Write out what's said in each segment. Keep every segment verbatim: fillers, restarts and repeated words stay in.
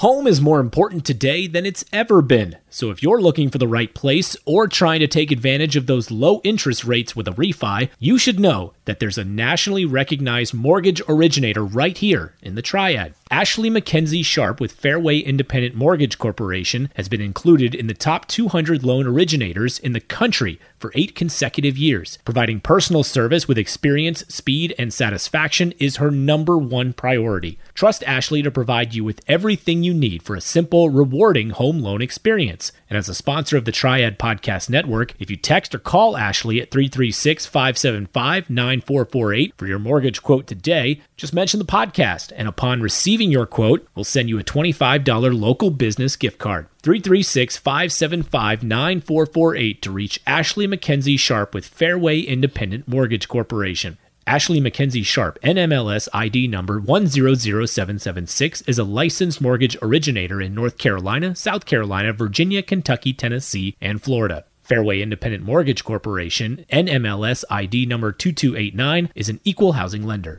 Home is more important today than it's ever been. So if you're looking for the right place or trying to take advantage of those low interest rates with a refi, you should know that there's a nationally recognized mortgage originator right here in the Triad. Ashley McKenzie Sharp with Fairway Independent Mortgage Corporation has been included in the top two hundred loan originators in the country for eight consecutive years. Providing personal service with experience, speed, and satisfaction is her number one priority. Trust Ashley to provide you with everything you need for a simple, rewarding home loan experience. And as a sponsor of the Triad Podcast Network, if you text or call Ashley at three three six, five seven five, nine four four eight for your mortgage quote today, just mention the podcast, and upon receiving your quote, we'll send you a twenty-five dollars local business gift card. three three six, five seven five, nine four four eight to reach Ashley McKenzie Sharp with Fairway Independent Mortgage Corporation. Ashley McKenzie Sharp, N M L S I D number one zero zero seven seven six, is a licensed mortgage originator in North Carolina, South Carolina, Virginia, Kentucky, Tennessee, and Florida. Fairway Independent Mortgage Corporation, N M L S I D number two two eight nine, is an equal housing lender.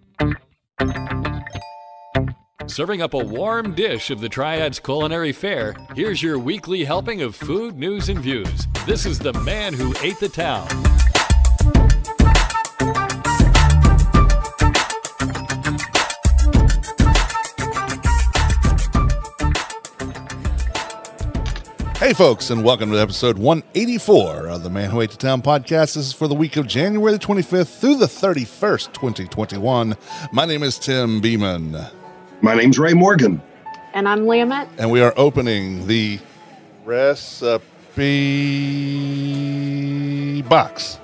Serving up a warm dish of the Triad's culinary fare, here's your weekly helping of food, news, and views. This is the man who ate the town. Hey folks, and welcome to episode one eighty-four of the Man Who Ate the Town podcast. This is for the week of January the twenty-fifth through the thirty-first, twenty twenty-one. My name is Tim Beeman. My name's Ray Morgan. And I'm Liamette. And we are opening the recipe box.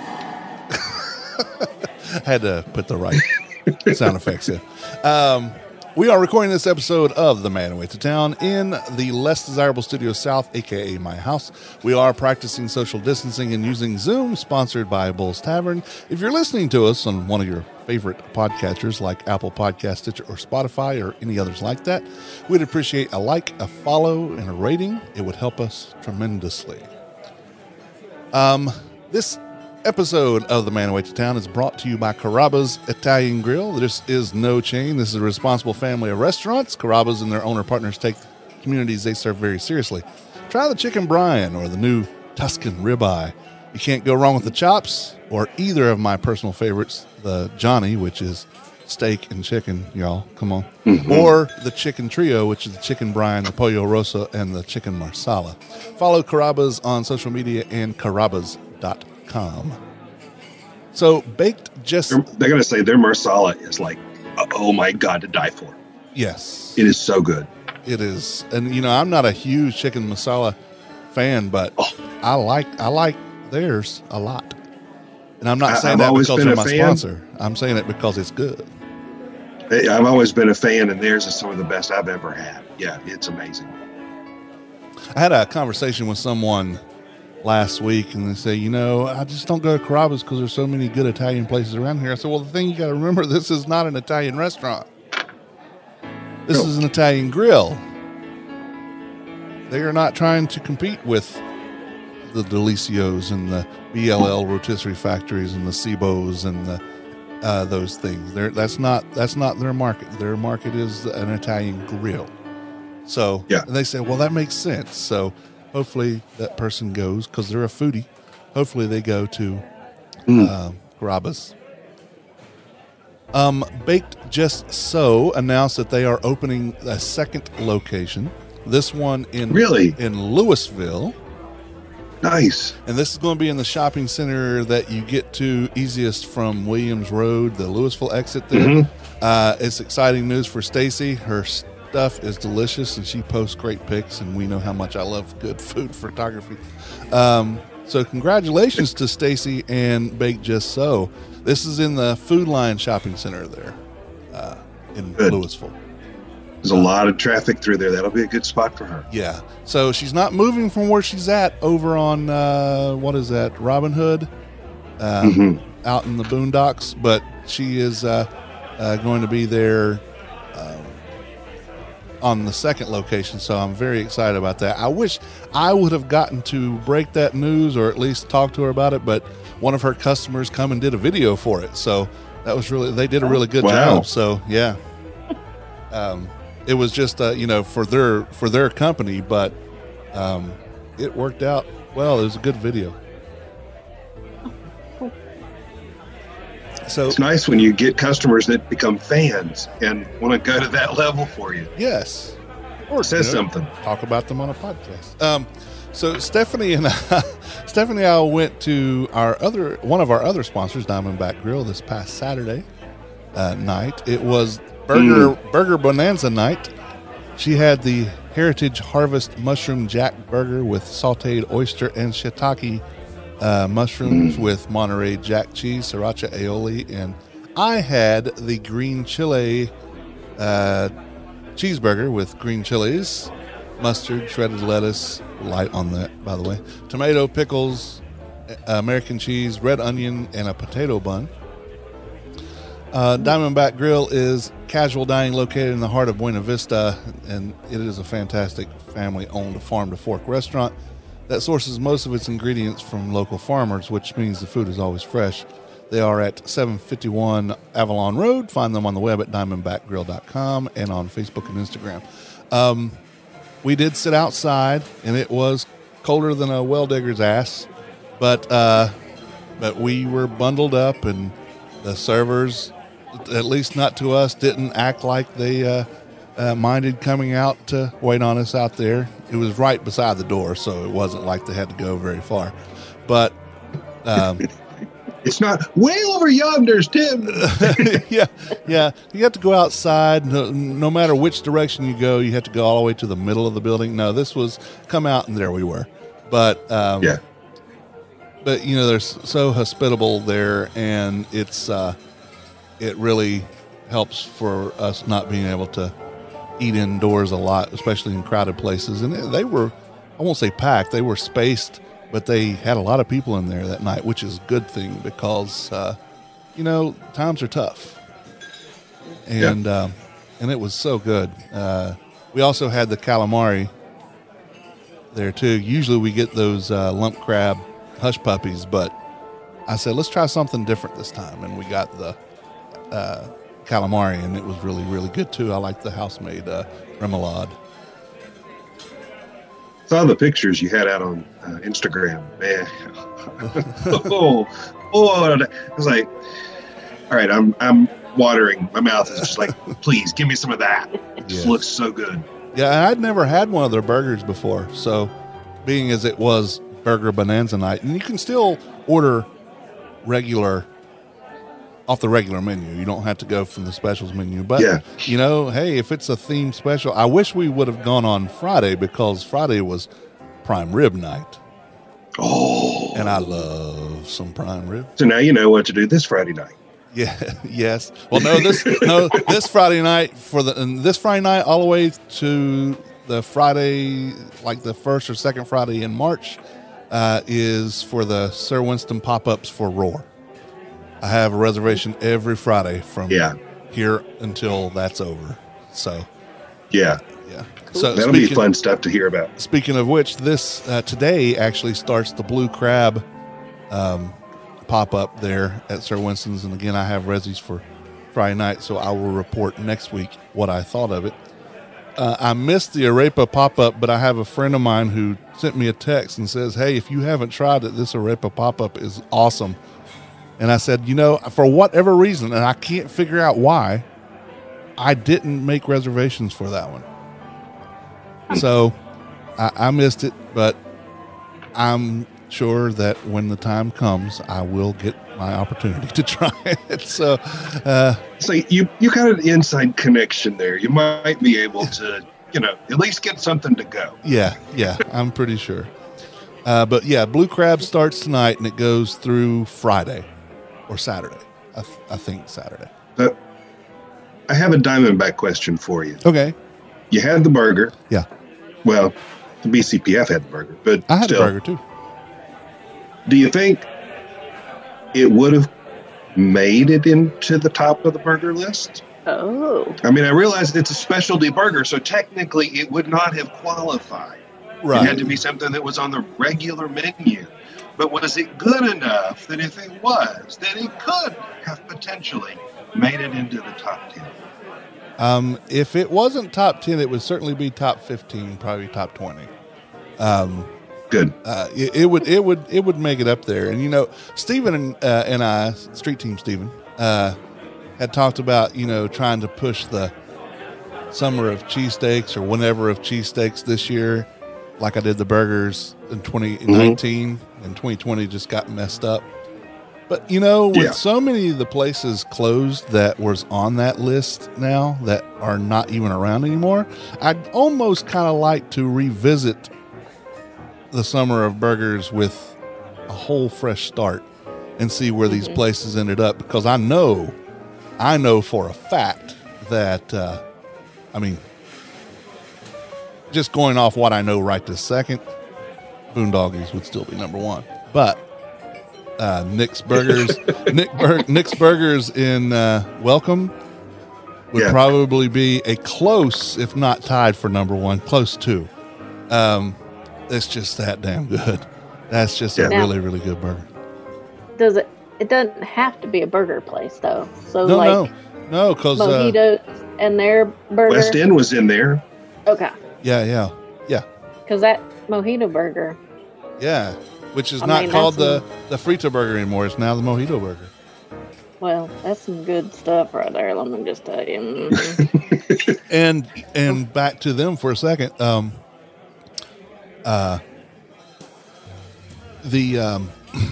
Had to put the right sound effects in. Um, we are recording this episode of The Man Who Ate the Town in the Less Desirable Studio South, a k a my house. We are practicing social distancing and using Zoom, sponsored by Bull's Tavern. If you're listening to us on one of your favorite podcatchers like Apple Podcast, Stitcher, or Spotify, or any others like that, we'd appreciate a like, a follow, and a rating. It would help us tremendously. Um, this episode of The Man Who Ate the Town is brought to you by Carrabba's Italian Grill. This is no chain. This is a responsible family of restaurants. Carrabba's and their owner partners take the communities they serve very seriously. Try the Chicken Brine or the new Tuscan Ribeye. You can't go wrong with the chops or either of my personal favorites, the Johnny, which is steak and chicken, y'all. Come on. Mm-hmm. Or the Chicken Trio, which is the Chicken Brine, the Pollo Rosso, and the Chicken Marsala. Follow Carrabba's on social media and carrabbas dot com. So baked just they're, they're gonna say their marsala is like, oh my god, to die for. Yes, it is so good. It is. And you know, I'm not a huge chicken masala fan, but oh. I like I like theirs a lot. And I'm not I, saying I've that because they're my fan. sponsor. I'm saying it because it's good. I've always been a fan, and theirs is some of the best I've ever had. Yeah, it's amazing. I had a conversation with someone last week, and they say, you know, I just don't go to Carrabba's because there's so many good Italian places around here. I said, well, the thing you got to remember, this is not an Italian restaurant. This no. is an Italian grill. They are not trying to compete with the Delicios and the B L L rotisserie factories and the Cibos and the uh, those things. They're, that's not that's not their market. Their market is an Italian grill. So yeah. They say, well, that makes sense. So hopefully that person goes, because they're a foodie. Hopefully they go to mm. uh, Carrabba's. Um, Baked Just So announced that they are opening a second location. This one in really in Louisville. Nice. And this is going to be in the shopping center that you get to easiest from Williams Road, the Louisville exit there. Mm-hmm. Uh, it's exciting news for Stacy. Her stuff is delicious, and she posts great pics, and we know how much I love good food photography. Um, so congratulations to Stacy and Baked Just So. This is in the Food Line Shopping Center there uh, in good. Louisville. There's a lot of traffic through there. That'll be a good spot for her. Yeah. So she's not moving from where she's at over on, uh, what is that, Robin Hood, um, mm-hmm. out in the boondocks. But she is uh, uh, going to be there um, on the second location. So I'm very excited about that. I wish I would have gotten to break that news or at least talk to her about it. But one of her customers come and did a video for it. So that was really, they did a really good wow. job. So, yeah. Um, it was just uh, you know for their for their company, but um, it worked out well. It was a good video. So it's nice when you get customers that become fans and want to go to that level for you. Yes, or it says you know, something. Talk about them on a podcast. Um, so Stephanie and I, Stephanie and I went to our other one of our other sponsors, Diamondback Grill, this past Saturday uh, night. It was Burger mm. Burger Bonanza night. She had the Heritage Harvest Mushroom Jack Burger with sautéed oyster and shiitake uh, mushrooms mm. with Monterey Jack cheese, sriracha aioli, and I had the green chile uh, cheeseburger with green chilies, mustard, shredded lettuce, light on that, by the way, tomato, pickles, American cheese, red onion, and a potato bun. Uh, Diamondback Grill is casual dining located in the heart of Buena Vista, and it is a fantastic family-owned farm-to-fork restaurant that sources most of its ingredients from local farmers, which means the food is always fresh. They are at seven fifty-one Avalon Road. Find them on the web at diamondback grill dot com and on Facebook and Instagram. Um, we did sit outside, and it was colder than a well digger's ass, but uh, but we were bundled up, and the servers, at least not to us, didn't act like they uh, uh, minded coming out to wait on us out there. It was right beside the door, so it wasn't like they had to go very far. But um, it's not way over yonder's, Tim. yeah, yeah. You have to go outside. No, no matter which direction you go, you have to go all the way to the middle of the building. No, this was come out, and there we were. But um, yeah. But you know, they're so hospitable there, and it's uh, it really helps for us not being able to eat indoors a lot, especially in crowded places. And they were, I won't say packed, they were spaced, but they had a lot of people in there that night, which is a good thing because uh, you know, times are tough. And yeah. um, and it was so good. Uh, we also had the calamari there too. Usually we get those uh, lump crab hush puppies, but I said, let's try something different this time. And we got the uh, calamari, and it was really, really good too. I like the house-made uh, remoulade. Saw the pictures you had out on uh, Instagram, man. oh, oh, I was like, all right, I'm, I'm watering. My mouth is just like, please give me some of that. It just yes. looks so good. Yeah, and I'd never had one of their burgers before. So being as it was Burger Bonanza night, and you can still order regular off the regular menu. You don't have to go from the specials menu. But yeah. you know, hey, if it's a themed special, I wish we would have gone on Friday because Friday was prime rib night. Oh, and I love some prime rib. So now you know what to do this Friday night. Yeah. Yes. Well, no, this no this Friday night for the and this Friday night all the way to the Friday, like the first or second Friday in March. Uh, is for the Sir Winston pop-ups for Roar. I have a reservation every Friday from yeah. here until that's over. So, yeah, yeah. Cool. So that'll speaking, be fun stuff to hear about. Speaking of which, this uh, today actually starts the Blue Crab um, pop-up there at Sir Winston's, and again, I have resis for Friday night, so I will report next week what I thought of it. Uh, I missed the arepa pop-up, but I have a friend of mine who sent me a text and says, hey, if you haven't tried it, this arepa pop-up is awesome. And I said, you know, for whatever reason, and I can't figure out why, I didn't make reservations for that one. So I, I missed it, but I'm sure that when the time comes, I will get my opportunity to try it. So, uh, so you you got an inside connection there. You might be able to, you know, at least get something to go. Yeah, yeah, I'm pretty sure. Uh, but yeah, Blue Crab starts tonight and it goes through Friday or Saturday. I, th- I think Saturday. Uh, I have a Diamondback question for you. Okay. You had the burger. Yeah. Well, the B C P F had the burger, but I had still, the burger too. Do you think it would have made it into the top of the burger list? Oh. I mean, I realize it's a specialty burger, so technically it would not have qualified. Right. It had to be something that was on the regular menu. But was it good enough that if it was, that it could have potentially made it into the top ten? Um, if it wasn't top ten, it would certainly be top fifteen, probably top twenty. Um, Good. Uh, it, it would it would it would make it up there. And you know, Stephen and, uh, and I, Street Team Stephen, uh, had talked about you know trying to push the summer of cheesesteaks or whenever of cheesesteaks this year, like I did the burgers in twenty nineteen, mm-hmm. and twenty twenty just got messed up. But you know, with yeah. so many of the places closed that was on that list now that are not even around anymore, I'd almost kind of like to revisit the summer of burgers with a whole fresh start and see where mm-hmm. these places ended up, because I know, I know for a fact that, uh, I mean, just going off what I know right this second, Boondoggies would still be number one, but uh, Nick's Burgers, Nick Bur- Nick's Burgers in uh, Welcome would yeah. probably be a close, if not tied for number one, close to. Um, It's just that damn good. That's just yeah. a really, really good burger. Does it? It doesn't have to be a burger place, though. So no, like no, no, because Mojito uh, and their burger. West End was in there. Okay. Yeah, yeah, yeah. Because that Mojito burger. Yeah, which is I not mean, called the some, the Frito burger anymore. It's now the Mojito burger. Well, that's some good stuff right there. Let me just tell you. Mm-hmm. and and back to them for a second. Um. Uh, the um,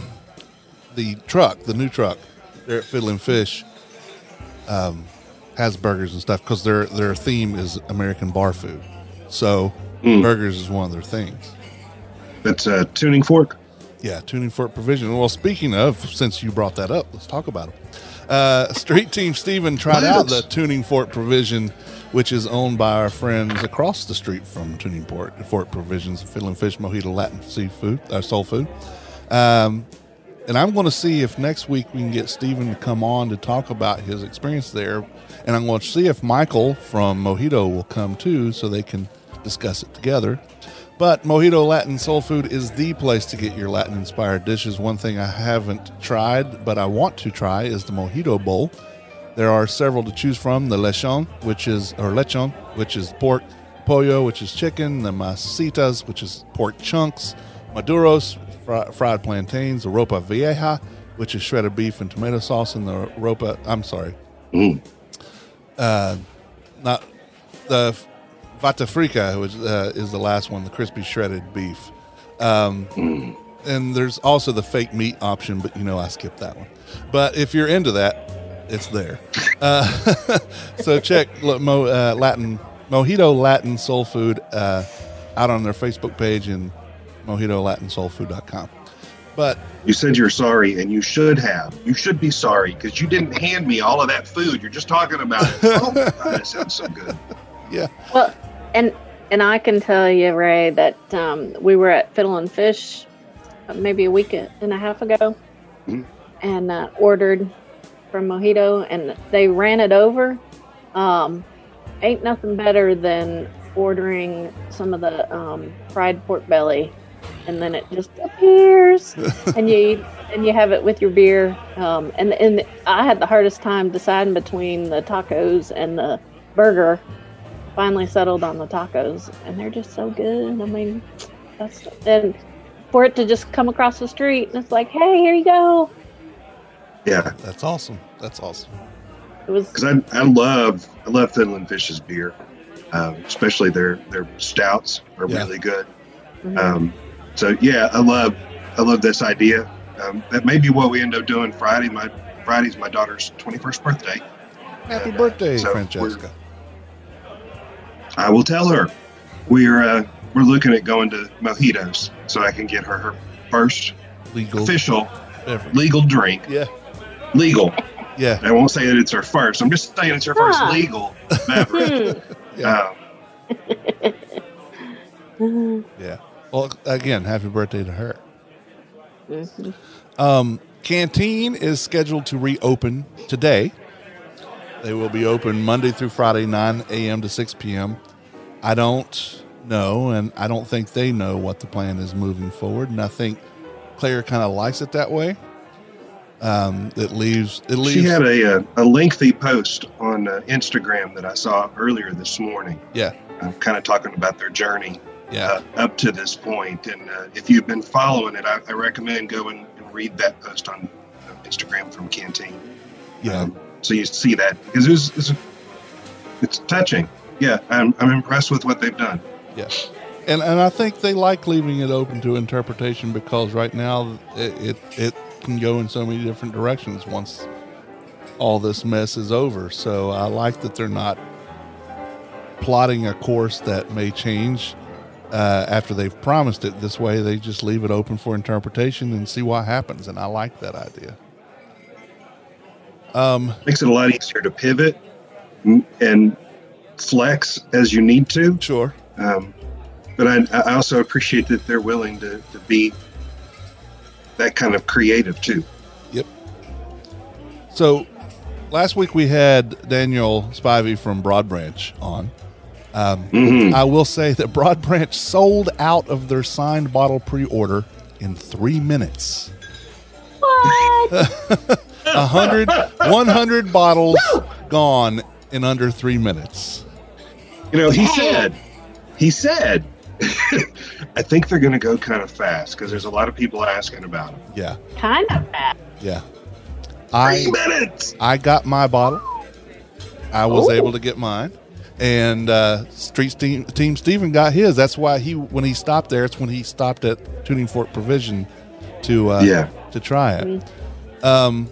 the truck, the new truck, there at Fiddlin' Fish, um, has burgers and stuff because their their theme is American bar food. So mm. burgers is one of their things. That's a tuning fork. Yeah, tuning fork provision. Well, speaking of, since you brought that up, let's talk about it. Uh, Street Team Steven tried out the tuning fork provision, which is owned by our friends across the street from Tuning Fork, Fork Provisions, Fiddlin' Fish, Mojito, Latin Seafood, uh, Soul Food. Um, and I'm going to see if next week we can get Steven to come on to talk about his experience there. And I'm going to see if Michael from Mojito will come too, so they can discuss it together. But Mojito Latin Soul Food is the place to get your Latin-inspired dishes. One thing I haven't tried, but I want to try, is the Mojito Bowl. There are several to choose from. The lechon, which is, or lechon, which is pork, pollo, which is chicken, the masitas, which is pork chunks, maduros, fr- fried plantains, the ropa vieja, which is shredded beef and tomato sauce, and the ropa, I'm sorry, mm. uh, not the vata frica, which uh, is the last one, the crispy shredded beef. Um, mm. And there's also the fake meat option, but you know I skipped that one. But if you're into that, it's there. Uh, so check Mo, uh, Latin Mojito Latin Soul Food uh, out on their Facebook page and mojito latin soul food dot com. But you said you're sorry, and you should have. You should be sorry because you didn't hand me all of that food. You're just talking about it. Oh my God, it sounds so good. Yeah. Well, and and I can tell you, Ray, that um, we were at Fiddlin' Fish maybe a week and a half ago, mm-hmm. and uh, ordered from Mojito, and they ran it over. Um, ain't nothing better than ordering some of the um, fried pork belly, and then it just appears, and you and you have it with your beer. Um, and and I had the hardest time deciding between the tacos and the burger. Finally settled on the tacos, and they're just so good. I mean, that's and for it to just come across the street, and it's like, hey, here you go. Yeah, that's awesome. That's awesome. It was because I I love I love Fiddlin' Fish's beer, um, especially their their stouts are yeah. really good. Mm-hmm. Um, so yeah, I love I love this idea. Um, that may be what we end up doing Friday. My Friday's my daughter's twenty-first birthday. Happy and, birthday, uh, so Francesca! I will tell her we're uh, we're looking at going to Mojitos so I can get her her first legal official beverage. legal drink. Yeah. Legal. Yeah. I won't say that it's her first. I'm just saying it's her first Huh. legal beverage. Yeah. Um, Yeah. Well, again, happy birthday to her. mm-hmm. Um, Canteen is scheduled to reopen today. They will be open Monday through Friday, nine a.m. to six p.m. I don't know, and I don't think they know what the plan is moving forward, and I think Claire kind of likes it that way. Um, it leaves. It leaves. She had a a, a lengthy post on uh, Instagram that I saw earlier this morning. Yeah. Uh, kind of talking about their journey Yeah. uh, up to this point. And uh, if you've been following it, I, I recommend going and read that post on uh, Instagram from Canteen. Yeah. Um, so you see that because it was, it's it's touching. Yeah, I'm I'm impressed with what they've done. Yeah. And and I think they like leaving it open to interpretation because right now it, it it can go in so many different directions once all this mess is over. So I like that they're not plotting a course that may change uh, after they've promised it. This way they just leave it open for interpretation and see what happens. And I like that idea. Um, Makes it a lot easier to pivot and flex as you need to. Sure. Um, but I, I also appreciate that they're willing to, to be that kind of creative too. Yep. So last week we had Daniel Spivey from Broad Branch on. Um, Mm-hmm. I will say that Broad Branch sold out of their signed bottle pre-order in three minutes. What? A hundred, one hundred bottles gone in under three minutes. You know, he said, he said, I think they're going to go kind of fast because there's a lot of people asking about them. Yeah, Kind of bad. yeah. I Three minutes. I got my bottle. I was Ooh. able to get mine, and uh, Street Team Team Steven got his. That's why he when he stopped there, it's when he stopped at Tuning Fork Provision to uh, Yeah. to try it. Um.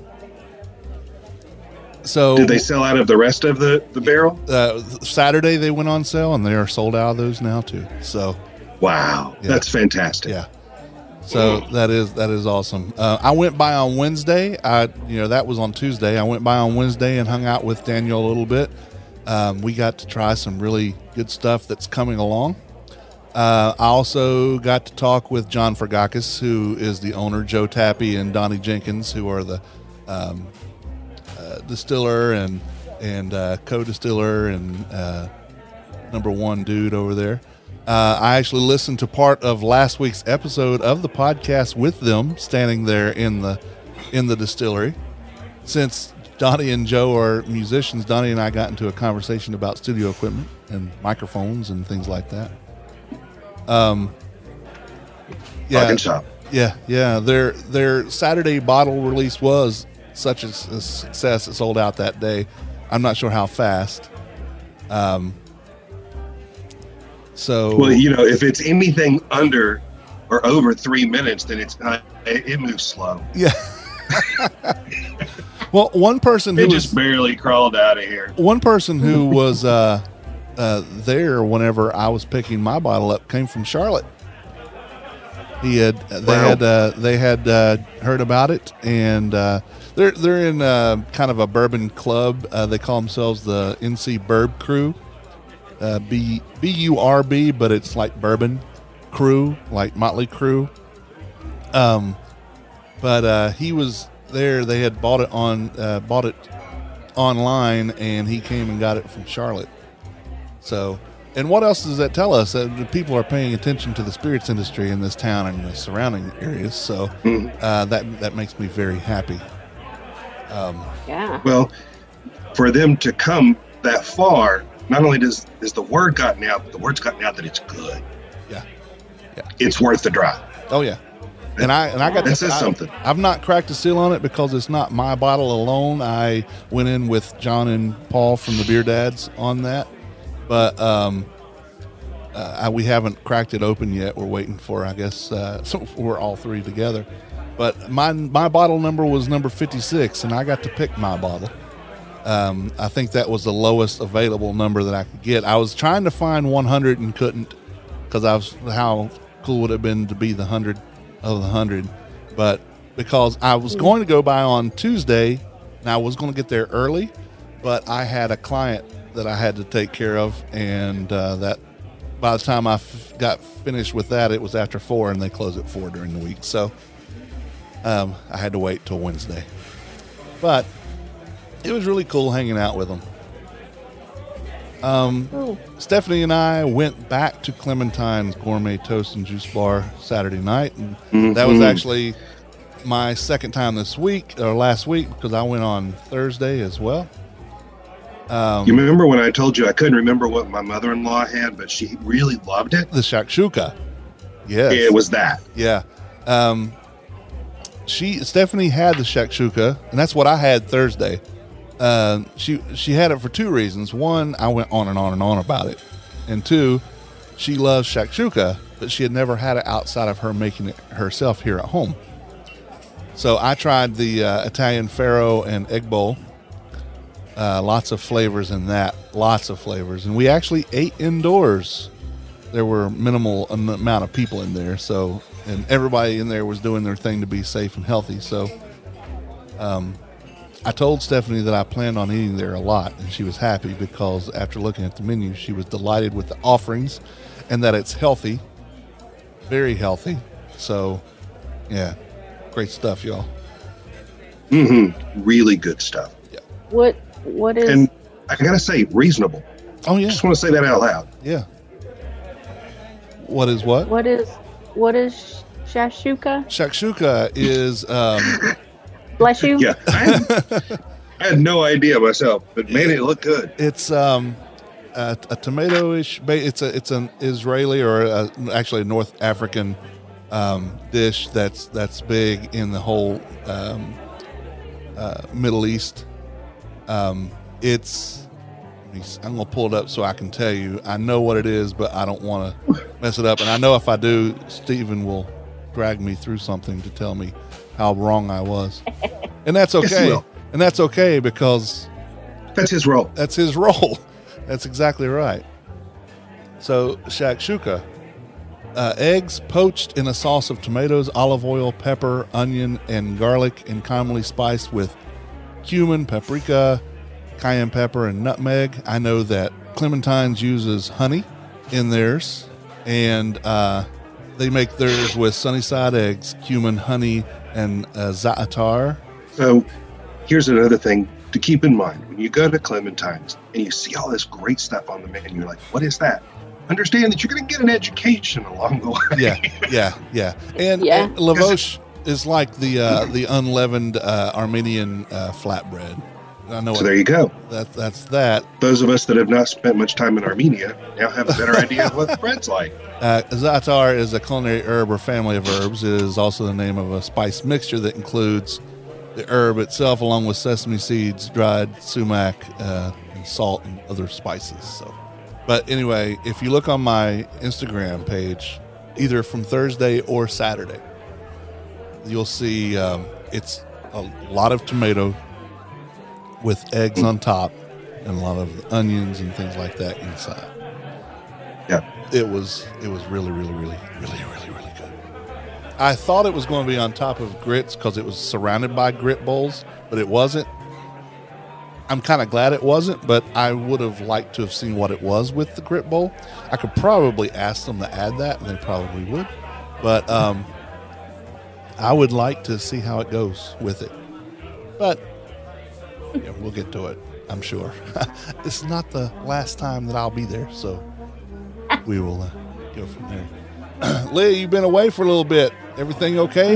So Did they sell out of the rest of the, the barrel? uh, Saturday they went on sale, and they are sold out of those now too. So Wow. Yeah. That's fantastic. yeah. So that is that is awesome. Uh, I went by on Wednesday. I you know that was on Tuesday. I went by on Wednesday and hung out with Daniel a little bit. Um, we got to try some really good stuff that's coming along. Uh, I also got to talk with John Fergakis, who is the owner, Joe Tappy and Donnie Jenkins, who are the um, uh, distiller and and uh, co-distiller and uh, number one dude over there. Uh, I actually listened to part of last week's episode of the podcast with them, standing there in the in the distillery. Since Donnie and Joe are musicians, Donnie and I got into a conversation about studio equipment and microphones and things like that. Um, yeah, Talking shop. yeah, yeah. Their their Saturday bottle release was such a, a success. It sold out that day. I'm not sure how fast. Um. So Well, you know, if it's anything under or over three minutes, then it's not, it, it moves slow. yeah. Well, one person who It was just barely crawled out of here. one person who was uh, uh, there whenever I was picking my bottle up came from Charlotte. He had they Wow. had uh, they had uh, heard about it, and uh, they're they're in uh, kind of a bourbon club. Uh, they call themselves the N C Burb Crew, uh, B B U R B, but it's like bourbon crew, like Motley Crue. Um, but uh, he was there. They had bought it on uh, bought it online, and he came and got it from Charlotte. So, and what else does that tell us? That the people are paying attention to the spirits industry in this town and the surrounding areas. So uh, that that makes me very happy. Um, Yeah. Well, for them to come that far, not only does is the word gotten out, but the word's gotten out that it's good. yeah. It's worth the drive. Oh yeah. And I and I got That to, says I, something. I've not cracked a seal on it because it's not my bottle alone. I went in with John and Paul from the Beer Dads on that, but um, uh, I, we haven't cracked it open yet. We're waiting for, I guess, uh, so we're all three together. But my my bottle number was number fifty-six, and I got to pick my bottle. Um, I think that was the lowest available number that I could get. I was trying to find one hundred and couldn't, because I was how cool would it have been to be the hundred of the hundred, but because I was going to go by on Tuesday, and I was going to get there early, but I had a client that I had to take care of, and uh, that by the time I f- got finished with that, it was after four, and they close at four during the week, so um, I had to wait till Wednesday. But it was really cool hanging out with them. Um, Oh. Stephanie and I went back to Clementine's Gourmet Toast and Juice Bar Saturday night, and that was Mhm. actually my second time this week or last week because I went on Thursday as well. Um, You remember when I told you I couldn't remember what my mother-in-law had, but she really loved it? the shakshuka. Yes. It was that. Yeah. Um, she Stephanie had the shakshuka, and that's what I had Thursday. Uh, she she had it for two reasons. One, I went on and on and on about it, and two, she loves shakshuka, but she had never had it outside of her making it herself here at home. So I tried the uh, Italian farro and egg bowl. Uh, lots of flavors in that, lots of flavors, and we actually ate indoors. There were minimal am- amount of people in there, so and everybody in there was doing their thing to be safe and healthy. So, um, I told Stephanie that I planned on eating there a lot, and she was happy because after looking at the menu, she was delighted with the offerings and that it's healthy, very healthy. So, yeah, great stuff, y'all. Mm-hmm. Really good stuff. What what is And I gotta say, reasonable. Oh yeah, Just want to say that out loud. yeah. What is what? what is what is shashuka? Shakshuka is um, Bless you. Yeah, I had, I had no idea myself, but man, it looked good. it's um, a, a tomato-ish. ba- It's a it's an Israeli or a, actually a North African um, dish that's that's big in the whole um, uh, Middle East. Um, it's let me s- I'm gonna pull it up so I can tell you. I know what it is, but I don't want to mess it up. And I know if I do, Stephen will drag me through something to tell me how wrong I was, and that's Yes, he okay. will. And that's okay because That's his role. that's his role. That's exactly right. So shakshuka, uh, eggs poached in a sauce of tomatoes, olive oil, pepper, onion, and garlic, and commonly spiced with cumin, paprika, cayenne pepper, and nutmeg. I know that Clementine's uses honey in theirs, and uh, they make theirs with Sunnyside eggs, cumin, honey, and uh, za'atar. So here's another thing to keep in mind. When you go to Clementine's and you see all this great stuff on the menu, you're like, what is that? Understand that you're going to get an education along the way. Yeah, yeah, yeah. And, Yeah. and lavosh is like the uh, the unleavened uh, Armenian uh, flatbread. I know So what there you go. that that's that. Those of us that have not spent much time in Armenia now have a better idea of what the bread's like. Uh, za'atar is a culinary herb or family of herbs. It is also the name of a spice mixture that includes the herb itself, along with sesame seeds, dried sumac, uh, and salt and other spices. So, but anyway, if you look on my Instagram page, either from Thursday or Saturday, you'll see um, it's a lot of tomato with eggs on top and a lot of onions and things like that inside. Yeah. It was it was really really really really really really good. I thought it was going to be on top of grits because it was surrounded by grit bowls, but it wasn't. I'm kind of glad it wasn't, but I would have liked to have seen what it was with the grit bowl. I could probably ask them to add that, and they probably would. But um, I would like to see how it goes with it. But yeah, we'll get to it, I'm sure. This is not the last time that I'll be there, so we will uh, go from there. Leah, you've been away for a little bit. Everything okay?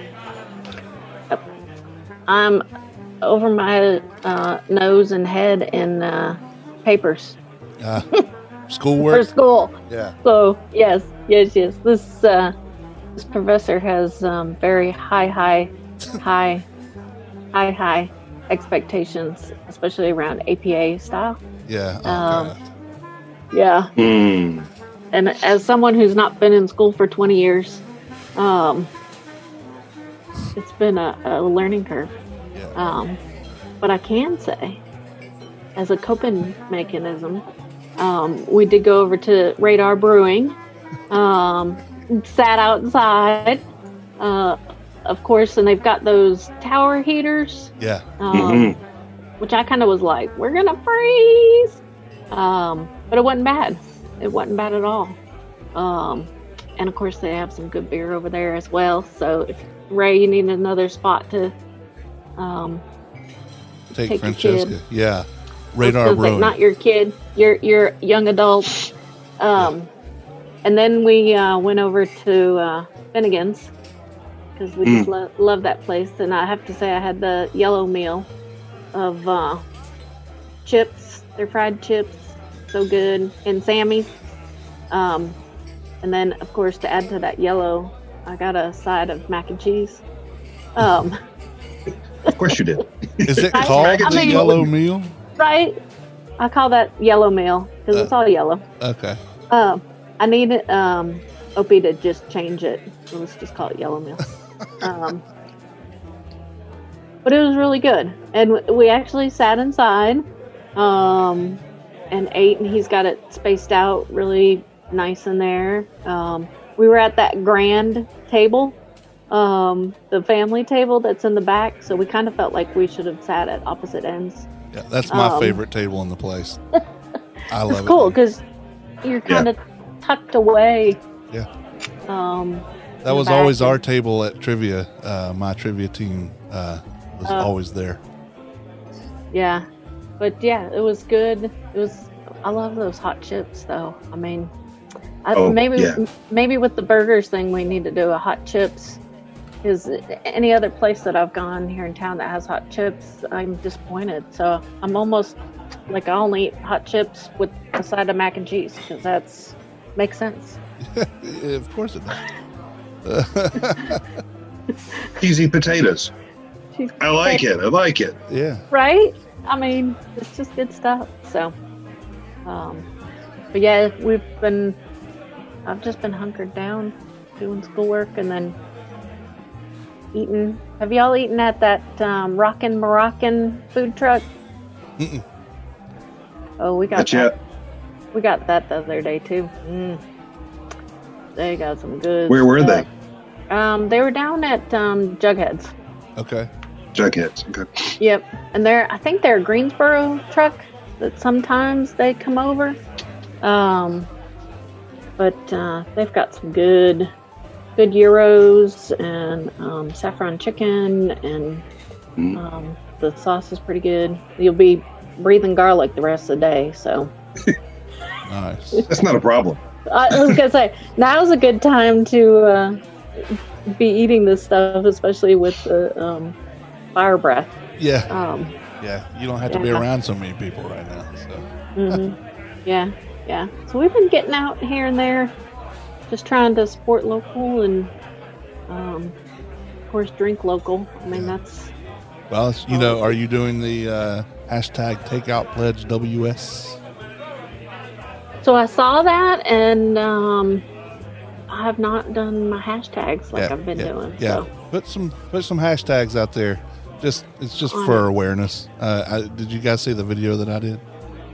I'm over my uh, nose and head in uh, papers Uh, for schoolwork? school. Yeah. So yes, yes, yes. This uh, this professor has um, very high, high, high, high, high expectations, especially around A P A style. Yeah. Oh, Um, God. Yeah, Hmm. and as someone who's not been in school for twenty years, um, it's been a, a learning curve. Yeah. Um, but I can say, as a coping mechanism, um, we did go over to Radar Brewing, um, sat outside, uh, of course, and they've got those tower heaters, Yeah. um, Mhm. which I kind of was like, we're gonna freeze. Um, but it wasn't bad. It wasn't bad at all. Um, and of course, they have some good beer over there as well. So if Ray, you need another spot to um, Take, take your Francesca. kid. Yeah. Radar Feels like Brewing. not your kid, your your young adult. Um, and then we uh, went over to uh, Finnegan's, because we Mm. just lo- love that place. And I have to say, I had the yellow meal of uh, chips. They're fried chips, so good, and Sammy's. Um, and then, of course, to add to that yellow, I got a side of mac and cheese. Um, Of course you did. Is it I- called I the mean- yellow meal? right? I call that yellow meal because it's Uh. all yellow. Okay. Um, I needed um, Opie to just change it. Let's just call it yellow meal. Um, but it was really good, and w- we actually sat inside um, and ate. And he's got it spaced out really nice in there. Um, we were at that grand table, um, the family table that's in the back. So we kind of felt like we should have sat at opposite ends. Yeah, that's my Um, favorite table in the place. I love It's it. cool because you're kind of tucked away. Yeah. Um, That in was the back always and- our table at trivia. Uh, my trivia team uh, was Oh. always there. Yeah, but yeah, it was good. It was. I love those hot chips, though. I mean, I, Oh, maybe yeah. maybe with the burgers thing, we need to do a hot chips. Because any other place that I've gone here in town that has hot chips, I'm disappointed. So I'm almost like I only eat hot chips with a side of mac and cheese because that's makes sense. Of course it does. Cheesy potatoes. Cheese- I like it. I like it. Yeah. Right? I mean, it's just good stuff. So, um, but yeah, we've been, I've just been hunkered down doing schoolwork and then eating. Have y'all eaten at that um, Rockin' Moroccan food truck? Mm-mm. Oh, we got Not that. yet. We got that the other day too. Mm. They got some good. Where were stuff. Um, they were down at um, Jughead's. Okay. Jugheads. Okay. Yep, and they're I think they're a Greensboro truck that sometimes they come over. Um, but uh, they've got some good, good gyros and um, saffron chicken, and Mm. um, the sauce is pretty good. You'll be breathing garlic the rest of the day. So Nice. That's not a problem. I was gonna say now's a good time to uh, be eating this stuff, especially with the um, fire breath. Yeah. Um, Yeah. You don't have to be Yeah. around so many people right now. So. hmm Yeah, yeah. So we've been getting out here and there, just trying to support local and, um, of course, drink local. I mean, Yeah. that's Well, it's- you know, are you doing the uh, hashtag takeout pledge W S? so I saw that, and um, I have not done my hashtags like yeah, I've been yeah, doing. Yeah. So Put some put some hashtags out there. Just it's just On for it. awareness. Uh, I, did you guys see the video that I did?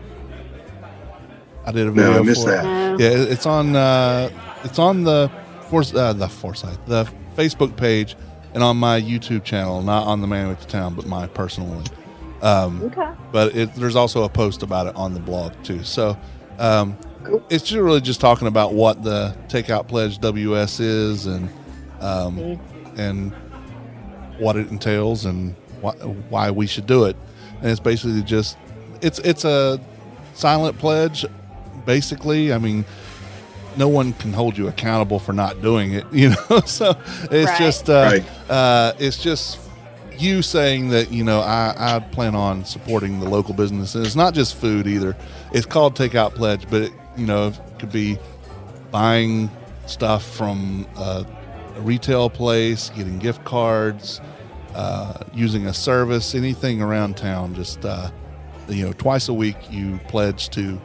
I did a No, video I missed for it. that. no. Yeah, it- it's on uh, it's on the Force uh, the Foresight the Facebook page and on my YouTube channel, not on the Man with the Town, but my personal one. Um, Okay. but it, there's also a post about it on the blog too. So um, Cool. it's just really just talking about what the Takeout Pledge W S is and um, Mhm. and what it entails and why, why we should do it. And it's basically just it's it's a silent pledge, basically. I mean, no one can hold you accountable for not doing it, you know. So it's Right. just uh, Right. uh, it's just you saying that, you know, I, I plan on supporting the local businesses. It's not just food either. It's called Takeout Pledge, but it, you know, it could be buying stuff from a, a retail place, getting gift cards, uh, using a service, anything around town. Just uh, you know, twice a week you pledge to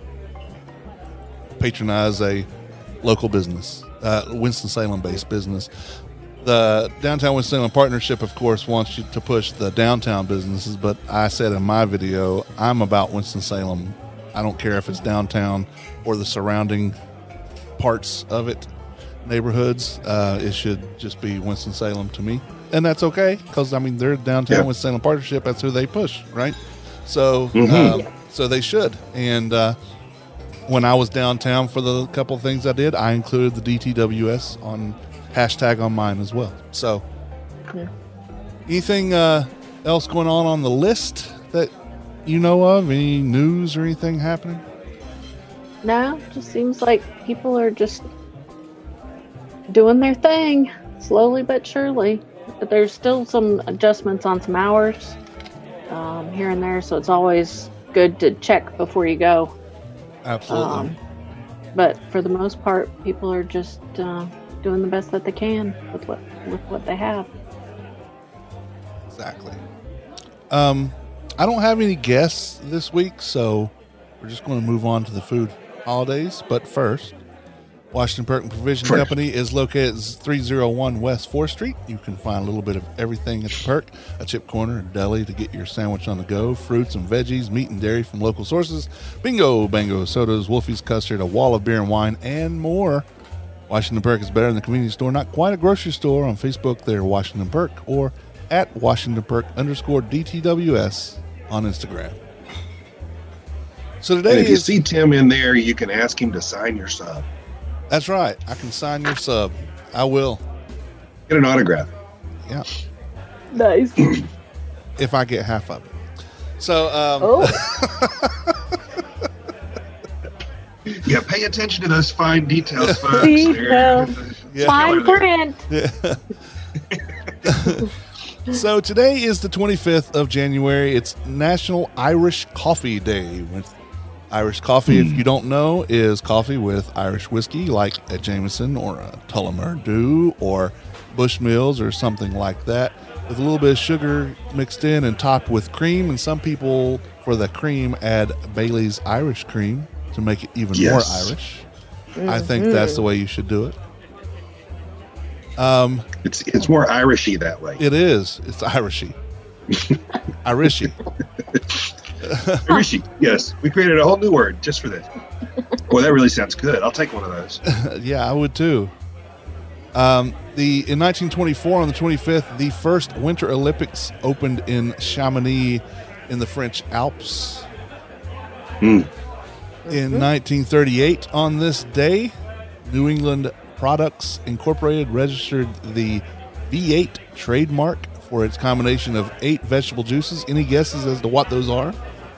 patronize a local business, uh, Winston-Salem based business. The Downtown Winston-Salem Partnership, of course, wants you to push the downtown businesses, but I said in my video, I'm about Winston-Salem. I don't care if it's downtown or the surrounding parts of it, neighborhoods. Uh, it should just be Winston-Salem to me. And that's okay, because, I mean, they're Downtown Yeah. Winston-Salem Partnership. That's who they push, right? So, Mhm. um, so they should. And uh, when I was downtown for the couple things I did, I included the D T W S on hashtag on mine as well. So, Yeah. anything uh, else going on on the list that you know of? Any news or anything happening? No, just seems like people are just doing their thing. slowly but surely. But there's still some adjustments on some hours um, here and there, so it's always good to check before you go. Absolutely. Um, but for the most part, people are just uh, doing the best that they can with what with what they have. Exactly. Um, I don't have any guests this week, so we're just going to move on to the food holidays. But first, Washington Perk and Provision First. Company is located at three oh one West fourth Street. You can find a little bit of everything at the Perk, a chip corner, a deli to get your sandwich on the go, fruits and veggies, meat and dairy from local sources, bingo, bango, sodas, Wolfie's custard, a wall of beer and wine, and more. Washington Perk is better than the convenience store, not quite a grocery store. On Facebook, they're Washington Perk, or at Washington Perk underscore D T W S on Instagram. So And today if you is, see Tim in there, you can ask him to sign your sub. that's right. I can sign your sub. I will. Get an autograph. Yeah. Nice. If I get half of it. So, um, Oh, Yeah, pay attention to those fine details, folks. Details. Yeah. fine print. so today is the twenty-fifth of January. It's National Irish Coffee Day. With Irish coffee, if you don't know, is coffee with Irish whiskey like a Jameson or a Tullamore Dew or Bushmills or something like that, with a little bit of sugar mixed in and topped with cream. And some people, for the cream, add Bailey's Irish cream to make it even Yes. more Irish. I think that's the way you should do it. Um, It's it's more Irishy that way. it is. It's Irishy. Irishy. Irishy. Yes, we created a whole new word just for this. Boy, that really sounds good. I'll take one of those. Yeah, I would too. Um, the in nineteen twenty-four, on the twenty-fifth, the first Winter Olympics opened in Chamonix in the French Alps. Hmm. In nineteen thirty-eight, on this day, New England Products Incorporated registered the V eight trademark for its combination of eight vegetable juices. Any guesses as to what those are?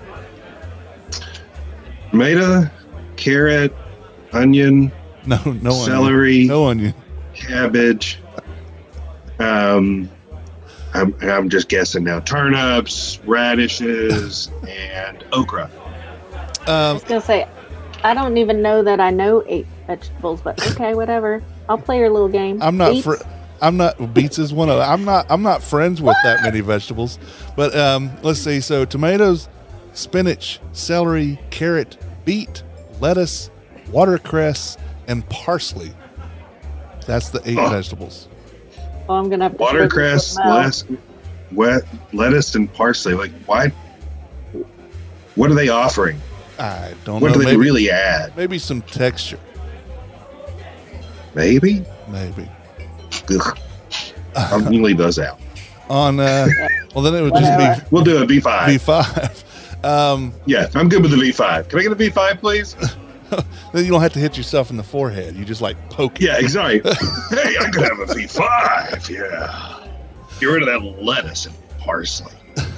Tomato, carrot, onion, No, no Celery. onion. No onion. cabbage. Um, I'm I'm just guessing now. Turnips, radishes, and okra. I Um, was gonna say, I don't even know that I know eight vegetables, but okay, whatever. I'll play your little game. I'm not Beets? fr- I'm not beets is one of I'm not I'm not friends with that many vegetables. But um, let's see. So tomatoes, spinach, celery, carrot, beet, lettuce, watercress, and parsley. That's the eight Oh. vegetables. Oh, I'm gonna have to Watercress, figure this lettuce, wet, lettuce, and parsley. Like, why? What are they offering? I don't What know. do they Maybe, really add? maybe some texture. Maybe. Maybe Ugh. I'm gonna leave those out. on. Uh, well, then it would Whatever. just be We'll do a V five. B five. Um, Yeah, I'm good with the V five. Can I get a V five, please? then you don't have to hit yourself in the forehead. You just like poke it. Yeah, exactly. Hey, I could have a V five. Yeah. Get rid of that lettuce and parsley.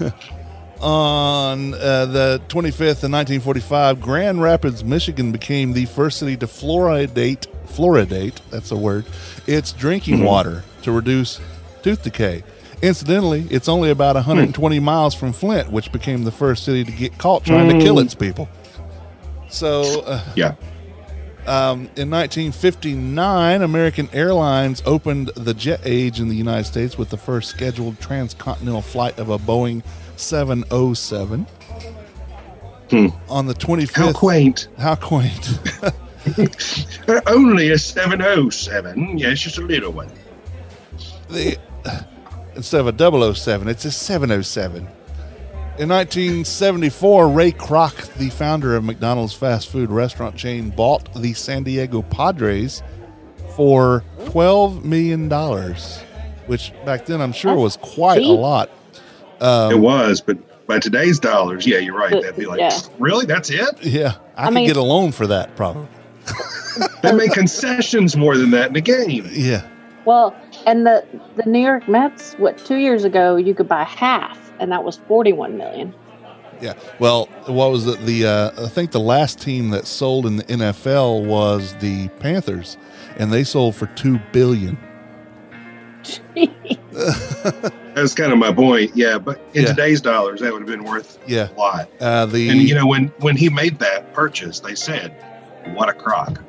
On uh, the twenty-fifth in nineteen forty-five, Grand Rapids, Michigan became the first city to fluoridate, fluoridate, that's a word, its drinking Mhm. water to reduce tooth decay. Incidentally, it's only about one hundred twenty miles from Flint, which became the first city to get caught trying to kill its people. So, uh, Yeah. um, in nineteen fifty-nine, American Airlines opened the jet age in the United States with the first scheduled transcontinental flight of a Boeing seven oh seven. Hmm. On the twenty-fifth. How quaint. How quaint. Uh, Only a seven oh seven. Yeah, it's just a little one. the, instead of a double oh seven, it's a seven oh seven. In nineteen seventy-four, Ray Kroc, the founder of McDonald's fast food restaurant chain, bought the San Diego Padres for twelve million dollars, which back then I'm sure was quite a cheap. lot. It Um, was, but by today's dollars, yeah, you're right. That'd be like, Yeah. really? That's it? yeah, I, I could mean- get a loan for that probably. They make concessions more than that in the game. Yeah. Well, and the the New York Mets, what two years ago you could buy half, and that was forty-one million. Yeah. Well, what was it? The uh, I think the last team that sold in the N F L was the Panthers, and they sold for two billion. That's kind of my point. Yeah, but in Yeah. today's dollars, that would have been worth Yeah. a lot. Uh, the And you know, when when he made that purchase, they said, "What a crock."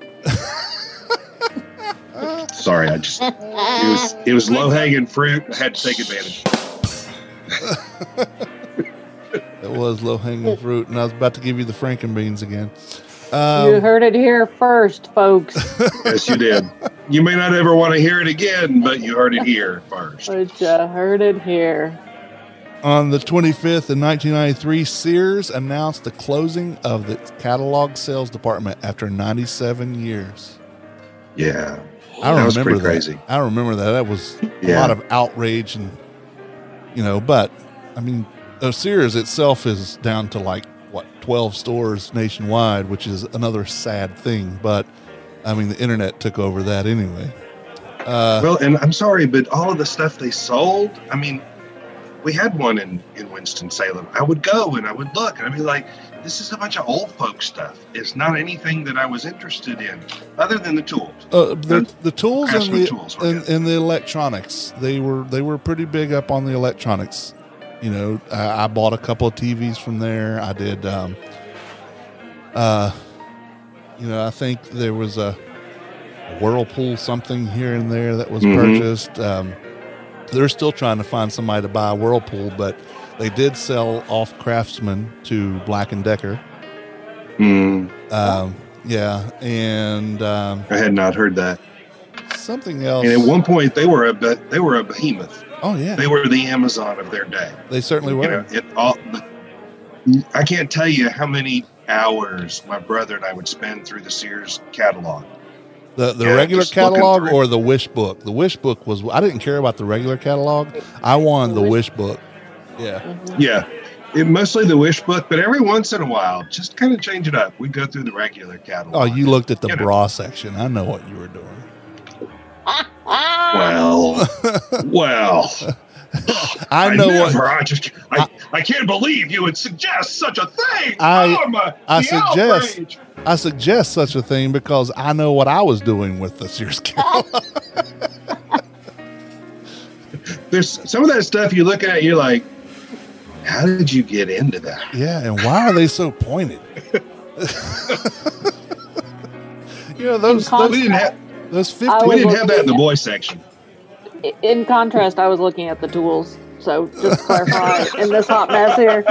Sorry, I just it was it was low hanging fruit. I had to take advantage. it was low hanging fruit, and I was about to give you the Frankenbeans again. You Um, heard it here first, folks. Yes, you did. You may not ever want to hear it again, but you heard it here first. But you heard it here. on the twenty-fifth in nineteen ninety-three, Sears announced the closing of the catalog sales department after ninety-seven years. Yeah, I That was remember pretty that. crazy. I remember that. That was a Yeah. lot of outrage, and you know, but I mean, uh, Sears itself is down to like what twelve stores nationwide, which is another sad thing. But I mean, the internet took over that anyway. Uh, Well, and I'm sorry, but all of the stuff they sold, I mean, we had one in, in Winston-Salem. I would go and I would look and I'd be like, this is a bunch of old folk stuff. It's not anything that I was interested in other than the tools. uh, the, the tools and Craftsman the tools were and, good. and the electronics, they were they were pretty big up on the electronics. You know, I, I bought a couple of T Vs from there. I did. Um, uh, you know, I think there was a Whirlpool something here and there that was Mhm. purchased. Um, they're still trying to find somebody to buy a Whirlpool, but they did sell off Craftsman to Black and Decker. Mm, Um, yeah, and um, I had not heard that. something else. And at one point, they were a be- they were a behemoth. Oh yeah, They were the Amazon of their day. they certainly were. You know, it all. I can't tell you how many hours my brother and I would spend through the Sears catalog. The the Yeah, regular just looking catalog through. or the Wish book. The Wish book was I didn't care about the regular catalog. I wanted the The Wish Wish- book. Yeah. Mhm. Yeah, it, mostly the Wish book, but every once in a while, just kind of change it up. We go through the regular catalog. Oh, you looked at the You know. bra section. I know what you were doing. Well, well. I know what never, I just, I, I can't believe you would suggest such a thing. I- oh, my, I the suggest- outrage. I suggest such a thing because I know what I was doing with the Sears catalog. There's some of that stuff you look at, you're like, how did you get into that? Yeah, and why are they so pointed? you know those In those, We didn't have, those I fifty. we was didn't have that in the looking boys section. In contrast, I was looking at the tools. So just to clarify, in this hot mess here,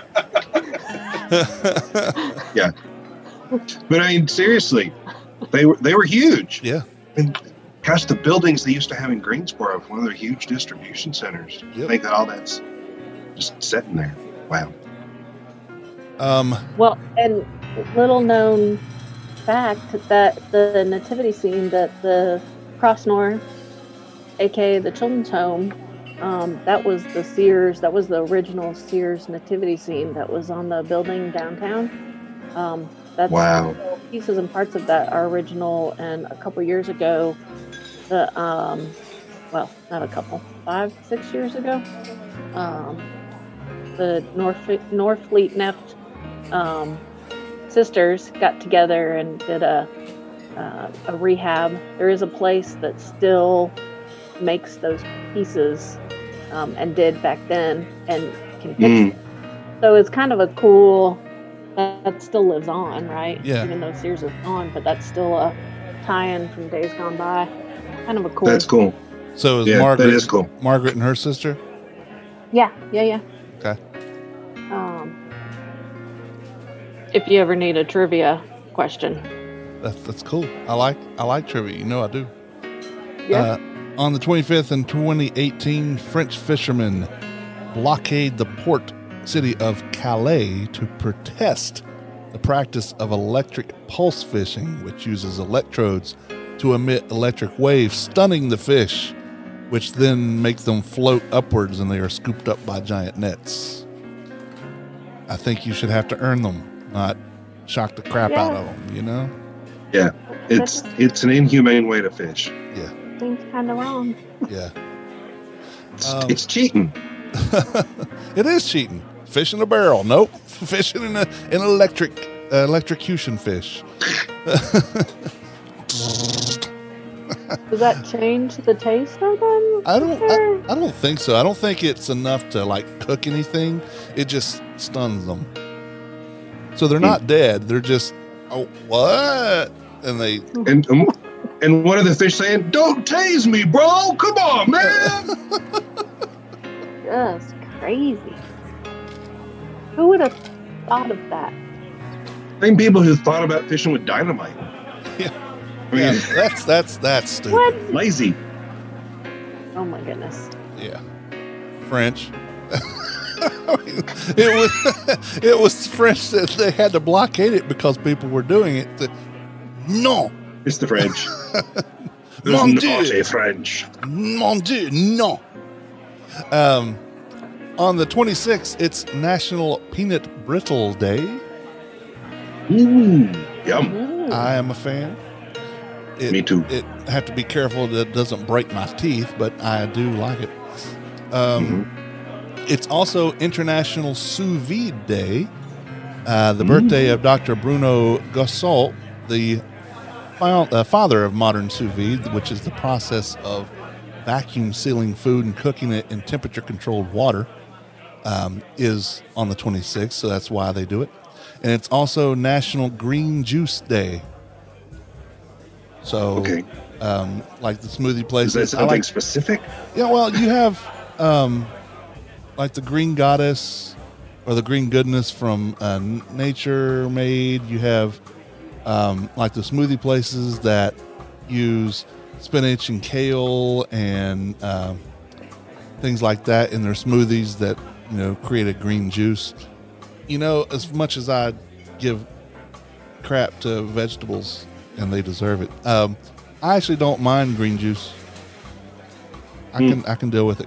Yeah, but I mean, seriously, they were they were huge. Yeah. And gosh, the buildings they used to have in Greensboro, one of their huge distribution centers. Yep. I think that all that's just sitting there. Wow. Um. well, and little known fact that the nativity scene that the Cross North, aka the Children's Home, um, that was the Sears, that was the original Sears nativity scene that was on the building downtown. Um, that's Wow. pieces and parts of that are original, and a couple years ago, the um, well, not a couple, five, six years ago, um, the North Northfleet Neft um, sisters got together and did a uh, a rehab. There is a place that still makes those pieces um, and did back then and can fix Mm. it. So it's kind of a cool. That still lives on, right? Yeah. Even though Sears is gone, but that's still a tie-in from days gone by. Kind of a cool. That's cool. So is Yeah, Margaret? that is cool. Margaret and her sister. Yeah, yeah, yeah. Okay. Um, if you ever need a trivia question, That's that's cool. I like I like trivia. You know I do. yeah. Uh, on the twenty-fifth in twenty eighteen, French fishermen blockade the port city of Calais to protest the practice of electric pulse fishing, which uses electrodes to emit electric waves, stunning the fish, which then make them float upwards and they are scooped up by giant nets. I think you should have to earn them, not shock the crap out Yeah. of them, you know? Yeah, it's it's an inhumane way to fish. Yeah, Seems kind of wrong. yeah. It's, Um, it's cheating. It is cheating. Fish in a barrel. Nope. Fishing in a, an electric uh, electrocution fish. Does that change the taste of them? I don't. I, I don't think so. I don't think it's enough to like cook anything. It just stuns them. So they're not dead. They're just oh what? And they And um, and what are the fish saying? Don't tase me, bro. Come on, man. Just crazy. Who would have thought of that? Same people who thought about fishing with dynamite. yeah, I mean, yeah, that's that's that's stupid. What? lazy. Oh my goodness. Yeah, French. I mean, it was it was French that they had to blockade it because people were doing it. The, no, It's the French. Mon Those Dieu. naughty French. mon Dieu, no. Um, on the twenty-sixth, it's National Peanut Brittle Day. Ooh, yum. Mm. I am a fan. It, Me too. It I have to be careful that it doesn't break my teeth, but I do like it. Um, Mm-hmm. It's also International Sous Vide Day, uh, the birthday of Doctor Bruno Gossault, the fi- uh, father of modern sous vide, which is the process of vacuum sealing food and cooking it in temperature-controlled water, um, is on the twenty-sixth, so that's why they do it. And it's also National Green Juice Day. So, Okay. um, like the smoothie Is places, that I something like specific? yeah, well, you have um, like the Green Goddess or the Green Goodness from uh, N- Nature Made. You have um, like the smoothie places that use spinach and kale and um, things like that in their smoothies that, you know, create a green juice. You know, as much as I give crap to vegetables and they deserve it, um, I actually don't mind green juice. I can I can deal with it.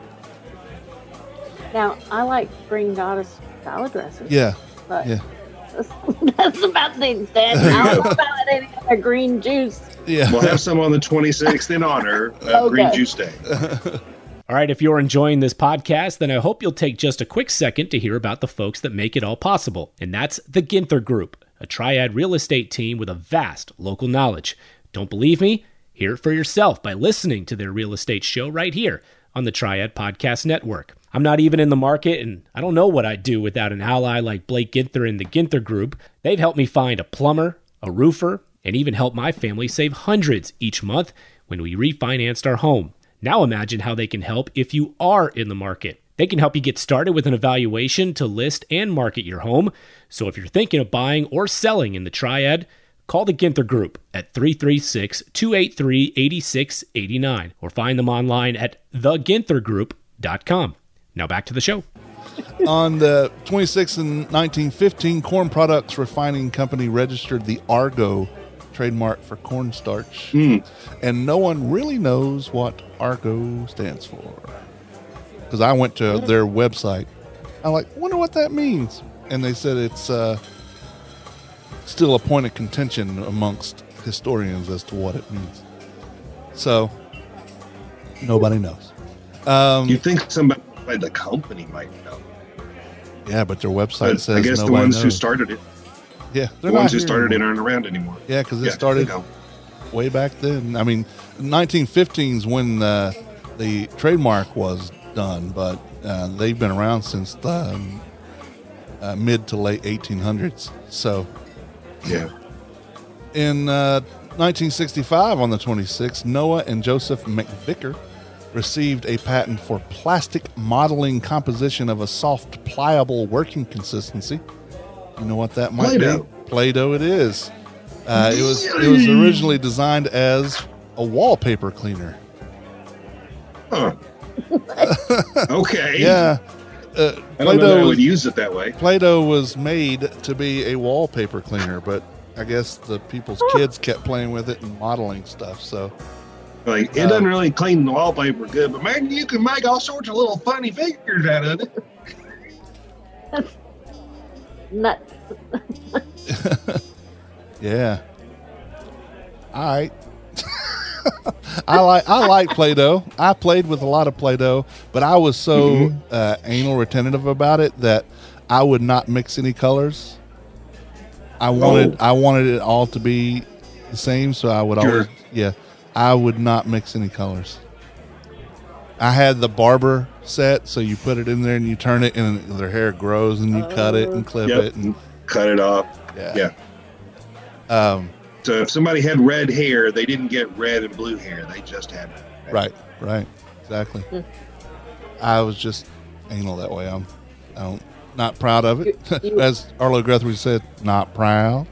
Now, I like Green Goddess salad dressing. Yeah, But yeah, that's, that's about the extent. I don't know about any other green juice. yeah. We'll have some on the twenty-sixth in honor of Okay. Green Juice Day. All right, if you're enjoying this podcast, then I hope you'll take just a quick second to hear about the folks that make it all possible. And that's the Ginther Group, a triad real estate team with a vast local knowledge. Don't believe me? Hear it for yourself by listening to their real estate show right here on the Triad Podcast Network. I'm not even in the market, and I don't know what I'd do without an ally like Blake Ginther and the Ginther Group. They've helped me find a plumber, a roofer, and even helped my family save hundreds each month when we refinanced our home. Now imagine how they can help if you are in the market. They can help you get started with an evaluation to list and market your home. So if you're thinking of buying or selling in the Triad, call the Ginther Group at three three six, two eight three, eight six eight nine or find them online at the ginther group dot com. Now back to the show. On the twenty-sixth in nineteen fifteen, Corn Products Refining Company registered the Argo trademark for cornstarch. Mm. And no one really knows what Argo stands for. Because I went to their website. I like, wonder what that means. And they said it's uh, still a point of contention amongst historians as to what it means. So, nobody knows. Um, You think somebody by the company might know? yeah, but their website But says I guess the nobody ones who knows. started it, Yeah, the they're ones not who here started it anymore. aren't around anymore. Yeah, because it Yeah, started there you way back then. I mean, nineteen fifteen is when uh, the trademark was done, but uh, they've been around since the um, uh, mid to late eighteen hundreds. So go. Yeah. in uh, nineteen sixty-five, on the twenty-sixth, Noah and Joseph McVicker received a patent for plastic modeling composition of a soft, pliable working consistency. You know what that might Play-Doh. be? Play-Doh it is. Uh, it was it was originally designed as a wallpaper cleaner. Huh. Okay. Yeah. Uh, I don't know that I Play-Doh, would was, use it that way. Play-Doh was made to be a wallpaper cleaner, but I guess the people's kids kept playing with it and modeling stuff. So Like, it Uh, doesn't really clean the wallpaper good, but man, you can make all sorts of little funny figures out of it. Nuts. yeah. All right. I like I like Play-Doh. I played with a lot of Play-Doh, but I was so Mhm. uh, anal retentive about it that I would not mix any colors. I wanted Oh. I wanted it all to be the same, so I would Sure. always yeah. I would not mix any colors. I had the barber set, so you put it in there and you turn it, and their hair grows, and you uh, cut it and clip yep, it and cut it off. Yeah. yeah. Um, so if somebody had red hair, they didn't get red and blue hair. They just had red. Right, right, exactly. Mm. I was just anal that way. I'm, I don't, not proud of it. You, you, As Arlo Guthrie said, not proud.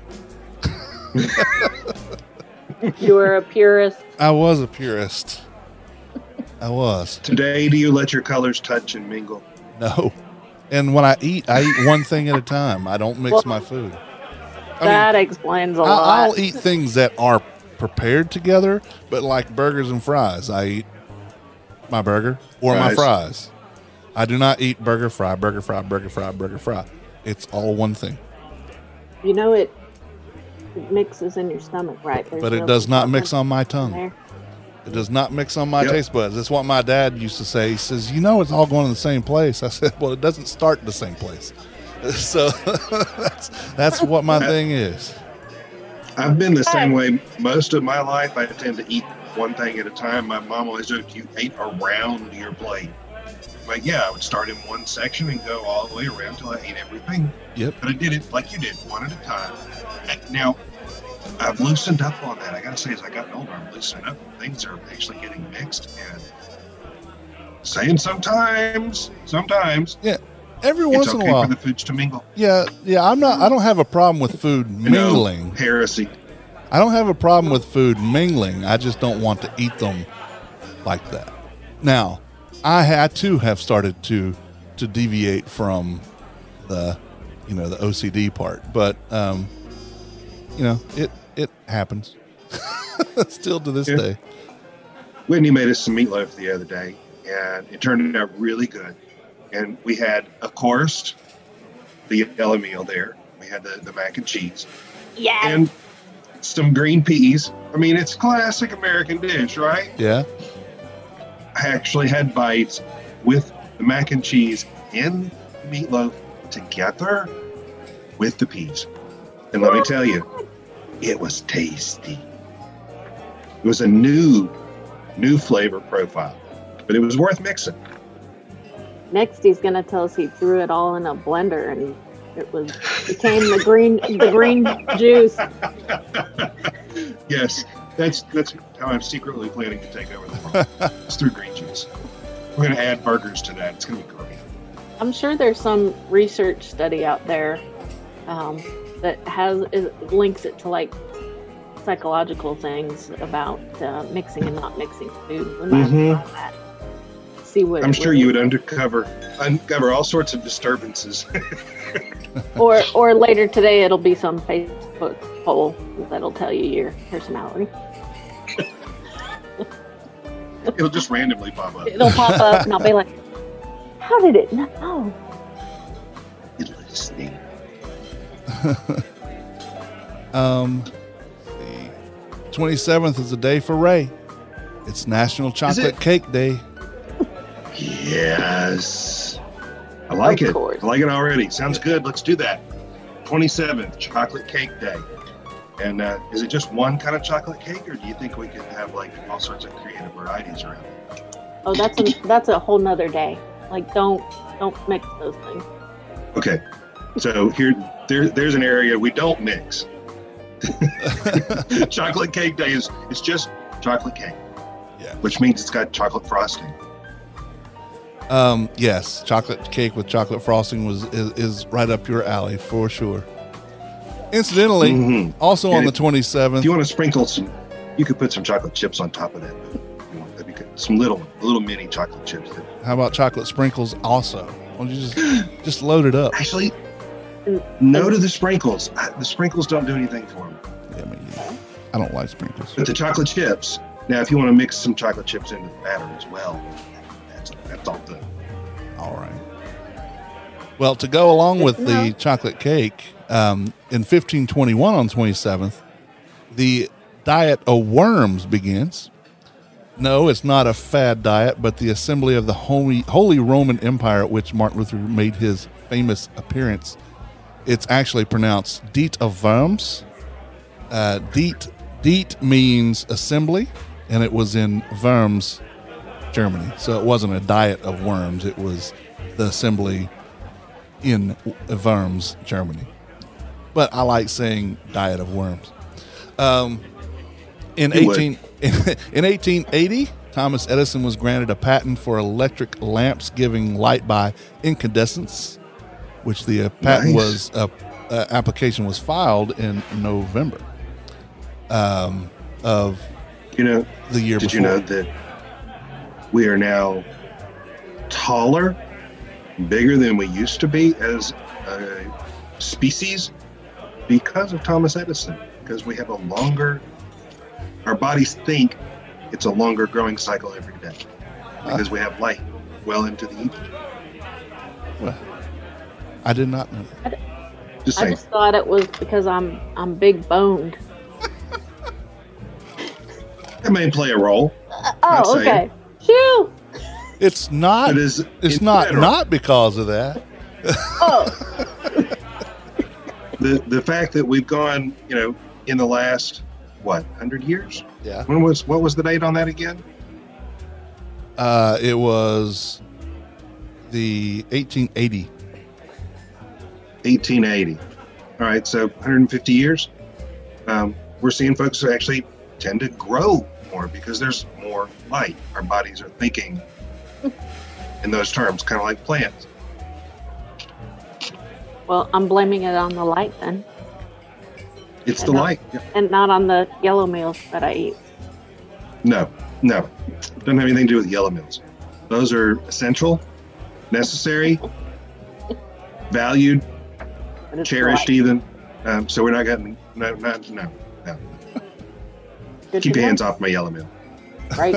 You were a purist. I was a purist. I was. Today, do you let your colors touch and mingle? No. And when I eat, I eat one thing at a time. I don't mix well, my food. I that mean, explains a I, lot. I'll eat things that are prepared together, but like burgers and fries, I eat my burger or fries. my fries. I do not eat burger, fry, burger, fry, burger, fry, burger, fry. It's all one thing. You know, it, it mixes in your stomach, right? There's but it does not mix on my tongue. There. It does not mix on my yep. taste buds. That's what my dad used to say. He says, you know, it's all going to the same place. I said, well, it doesn't start in the same place. So that's, that's what my thing is. I've been the same way most of my life. I tend to eat one thing at a time. My mom always joked, you ate around your plate. Like, yeah, I would start in one section and go all the way around until I ate everything. Yep. But I did it like you did, one at a time. And now, I've loosened up on that. I got to say, as I got older, I'm loosening up. Things are actually getting mixed. And saying sometimes, sometimes. Yeah. Every once it's okay in a while. for the foods to mingle. Yeah. Yeah. I'm not, I don't have a problem with food mingling. You know, heresy. I don't have a problem with food mingling. I just don't want to eat them like that. Now, I had to have started to, to deviate from the, you know, the O C D part, but, um, you know, it, it happens still to this yeah. day. Whitney made us some meatloaf the other day, and it turned out really good. And we had, of course, the yellow meal there. We had the, the mac and cheese. Yeah. And some green peas. I mean, it's a classic American dish, right? Yeah. I actually had bites with the mac and cheese and meatloaf together with the peas. And let me tell you, it was tasty. It was a new, new flavor profile, but it was worth mixing. Next, he's going to tell us he threw it all in a blender and it was became the green, the green juice. Yes, that's that's how I'm secretly planning to take over the world. It's through green juice. We're going to add burgers to that. It's going to be great. I'm sure there's some research study out there um, that has it links it to like psychological things about uh, mixing and not mixing food. We might mm-hmm. try that. See what I'm sure you would undercover uncover all sorts of disturbances. or or later today it'll be some Facebook poll that'll tell you your personality. It'll just randomly pop up. It'll pop up and I'll be like, how did it know? It'll listening. um, the twenty-seventh is the day for Ray. It's National Chocolate Cake Day. Yes. I like it. I like it already. Sounds good. Let's do that. twenty-seventh, Chocolate Cake Day. And uh, is it just one kind of chocolate cake, or do you think we could have like all sorts of creative varieties around it? Oh, that's a, that's a whole nother day. Like, don't don't mix those things. Okay. So here, there, there's an area we don't mix. Chocolate Cake Day is it's just chocolate cake. Yeah. Which means it's got chocolate frosting. Um, yes, chocolate cake with chocolate frosting was is, is right up your alley for sure. Incidentally, mm-hmm. also and on the twenty-seventh. If you want to sprinkle some, you could put some chocolate chips on top of that. You know, that'd be good. Some little, little mini chocolate chips. How about chocolate sprinkles also? Why don't you just just load it up? Actually, no to the sprinkles. The sprinkles don't do anything for me. Yeah, I mean, I don't like sprinkles. But the chocolate chips. Now, if you want to mix some chocolate chips into the batter as well, that's that's all good. All right. Well, to go along with the chocolate cake, um, in fifteen twenty-one on twenty-seventh, the diet of worms begins. No, it's not a fad diet, but the assembly of the Holy, Holy Roman Empire, at which Martin Luther made his famous appearance. It's actually pronounced Diet of Worms. Uh, Diet, Diet means assembly, and it was in Worms, Germany. So it wasn't a diet of worms. It was the assembly in Worms, Germany. But I like saying diet of worms. Um, in You would. eighteen in eighteen eighty, Thomas Edison was granted a patent for electric lamps giving light by incandescence, which the uh, patent Nice. was uh, uh, application was filed in November um, of You know, the year did before. you know that we are now taller, bigger than we used to be as a species because of Thomas Edison? Because we have a longer, our bodies think it's a longer growing cycle every day because we have light well into the evening. Well, I did not know that. Just I saying. just thought it was because I'm I'm big boned. That may play a role. Oh, I'd say. okay. Phew. It's not. It is It's in not general. not because of that. Oh, The the fact that we've gone, you know, in the last what hundred years. Yeah. When was what was the date on that again? Uh, it was the eighteen eighty. eighteen eighty. All right, so one hundred fifty years. Um, we're seeing folks who actually tend to grow more because there's more light. Our bodies are thinking in those terms, kind of like plants. well, I'm blaming it on the light then, It's the I know. light. Yeah. and not on the yellow meals that I eat. No, no, doesn't have anything to do with yellow meals. Those are essential, necessary, valued, But it's cherished, the light. even. Um, so we're not getting no, not no, no. Good Keep to your know. hands off my yellow meal. Right.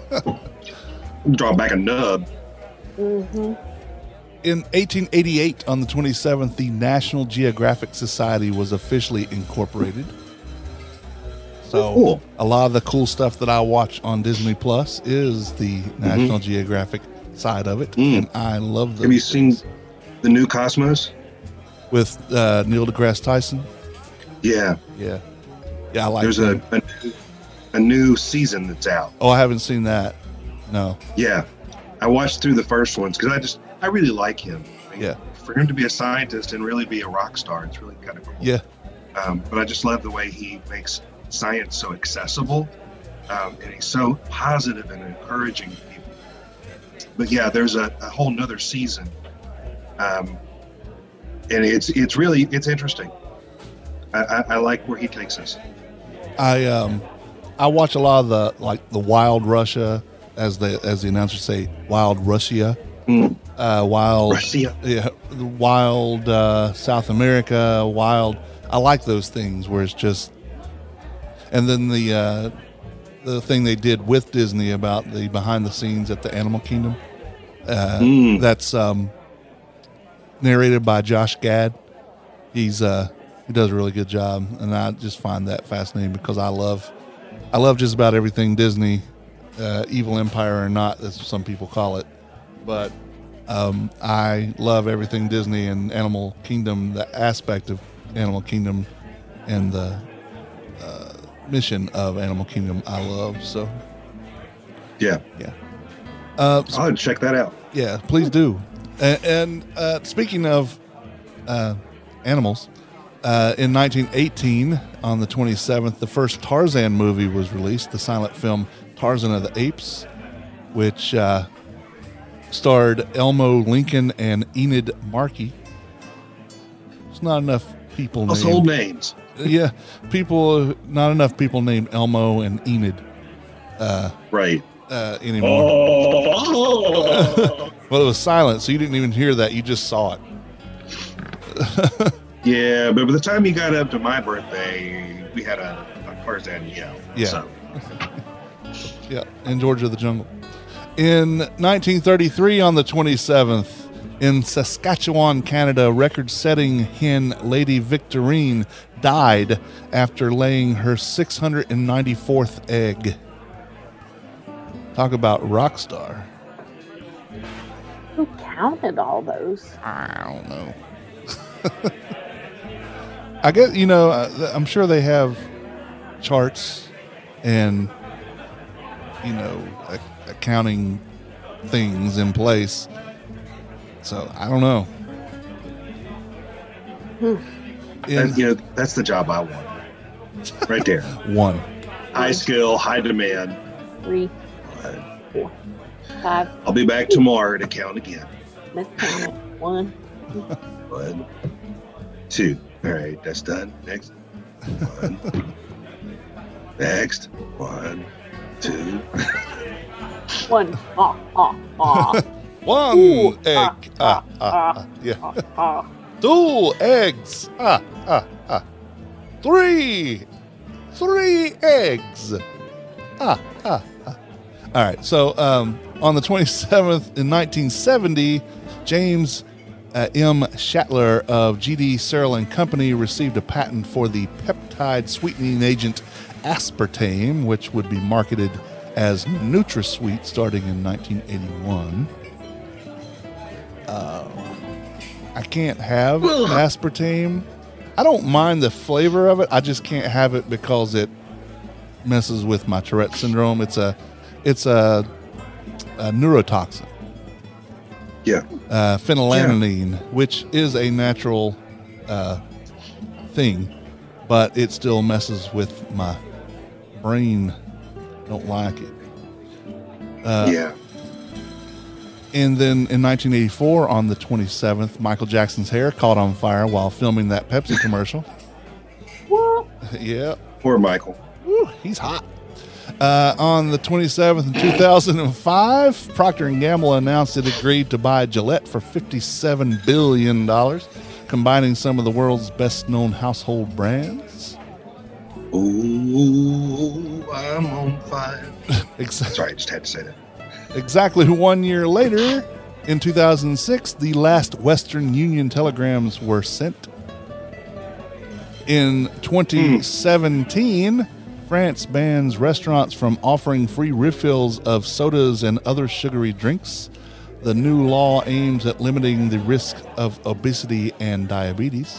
Draw back a nub. hmm In eighteen eighty-eight, on the twenty-seventh, the National Geographic Society was officially incorporated. So Cool. a lot of the cool stuff that I watch on Disney Plus is the National Geographic side of it, Mm. and I love those Have you seen things. the new Cosmos? With uh, Neil deGrasse Tyson? Yeah, Yeah, yeah, I like. there's a, him. a a new season that's out. Oh, I haven't seen that. No. Yeah, I watched through the first ones because I just I really like him. I mean, Yeah. For him to be a scientist and really be a rock star, it's really kind of cool. Yeah. Um, but I just love the way he makes science so accessible, um, and he's so positive and encouraging to people. But yeah, there's a, a whole nother season, um, and it's it's really it's interesting. I, I, I like where he takes us. I um I watch a lot of the like the Wild Russia, as the as the announcers say, Wild Russia, Mm. uh, Wild Russia. yeah, Wild uh, South America, Wild. I like those things where it's just, and then the uh, the thing they did with Disney about the behind the scenes at the Animal Kingdom. Uh, Mm. That's um, narrated by Josh Gad. He's uh, he does a really good job, and I just find that fascinating because I love I love just about everything Disney, uh, Evil Empire or not, as some people call it. But um, I love everything Disney and Animal Kingdom, the aspect of Animal Kingdom, and the uh, mission of Animal Kingdom. I love so Yeah, yeah. Uh, so- I'll check that out. yeah, please do. And, and uh, speaking of uh, animals, uh, in nineteen eighteen, on the twenty-seventh, the first Tarzan movie was released, the silent film Tarzan of the Apes, which uh, starred Elmo Lincoln and Enid Markey. There's not enough people Household named. names. Yeah, people. Not enough people named Elmo and Enid Right. uh, anymore. Well, it was silent, so you didn't even hear that. You just saw it. Yeah, but by the time you got up to my birthday, we had a, a Tarzan yell. Yeah. So, Yeah, in Georgia the Jungle. In nineteen thirty-three, on the twenty-seventh, in Saskatchewan, Canada, record-setting hen Lady Victorine died after laying her six hundred ninety-fourth egg. Talk about rock star. Who counted all those? I don't know. I guess, you know, uh, I'm sure they have charts and you know, a- accounting things in place. So I don't know. Hmm. In That, you know, that's the job I want. Right there. one. High skill, high demand. Three, Uh, four, five. I'll be back tomorrow to count again. Let's count it. One. One, two. All right, that's done. Next. One. Next. One, two. One. Ah, ah, ah. One Ooh, egg. ah, Ah, ah, ah, ah, yeah. ah, ah. Two eggs. Ah, ah, ah. Three. Three eggs. Ah, ah, ah. All right. So um, on the twenty-seventh in nineteen seventy, James uh, M. Shatler of G D Searle and Company received a patent for the peptide sweetening agent aspartame, which would be marketed as NutraSweet starting in nineteen eighty-one. Uh, I can't have aspartame. I don't mind the flavor of it. I just can't have it because it messes with my Tourette syndrome. It's a, it's a, a neurotoxin. Yeah. Uh, phenylalanine, which is a natural uh, thing, but it still messes with my brain. Don't like it. Uh, yeah. And then in nineteen eighty-four, on the twenty-seventh, Michael Jackson's hair caught on fire while filming that Pepsi commercial. What? Yeah. Poor Michael. Woo, he's hot. Uh, on the twenty-seventh in two thousand five, Procter and Gamble announced it agreed to buy Gillette for fifty-seven billion dollars, combining some of the world's best-known household brands. Ooh, I'm on fire. Ex- Sorry, I just had to say that. Exactly one year later, in two thousand six, the last Western Union telegrams were sent. In twenty seventeen, France bans restaurants from offering free refills of sodas and other sugary drinks. The new law aims at limiting the risk of obesity and diabetes.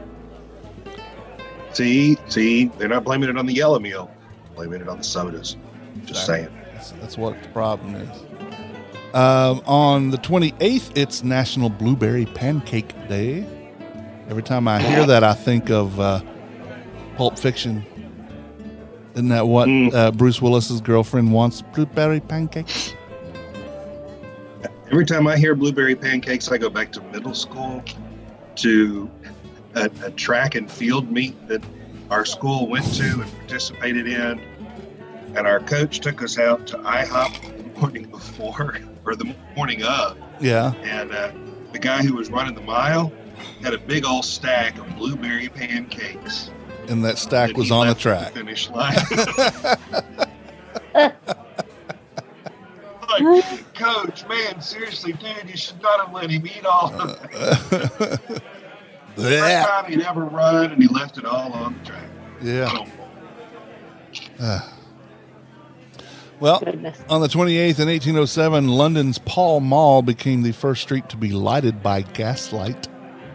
See, see, they're not blaming it on the yellow meal, blaming it on the sodas. Just Exactly. saying. That's, that's what the problem is. Um, on the twenty-eighth, it's National Blueberry Pancake Day. Every time I hear that, I think of uh, Pulp Fiction. Isn't that what Mm. uh, Bruce Willis's girlfriend wants? Blueberry pancakes? Every time I hear blueberry pancakes, I go back to middle school to a, a track and field meet that our school went to and participated in. And our coach took us out to IHOP the morning before, or the morning of. Yeah. And uh, the guy who was running the mile had a big old stack of blueberry pancakes. And that stack that was he on the left at track. finish line. Like, Coach, man, seriously, dude, you should not have let him eat all of it. First Yeah. time he'd ever run, and he left it all on the track. Yeah. Oh, Uh, well, Goodness. on the twenty-eighth in eighteen oh seven, London's Pall Mall became the first street to be lighted by gaslight.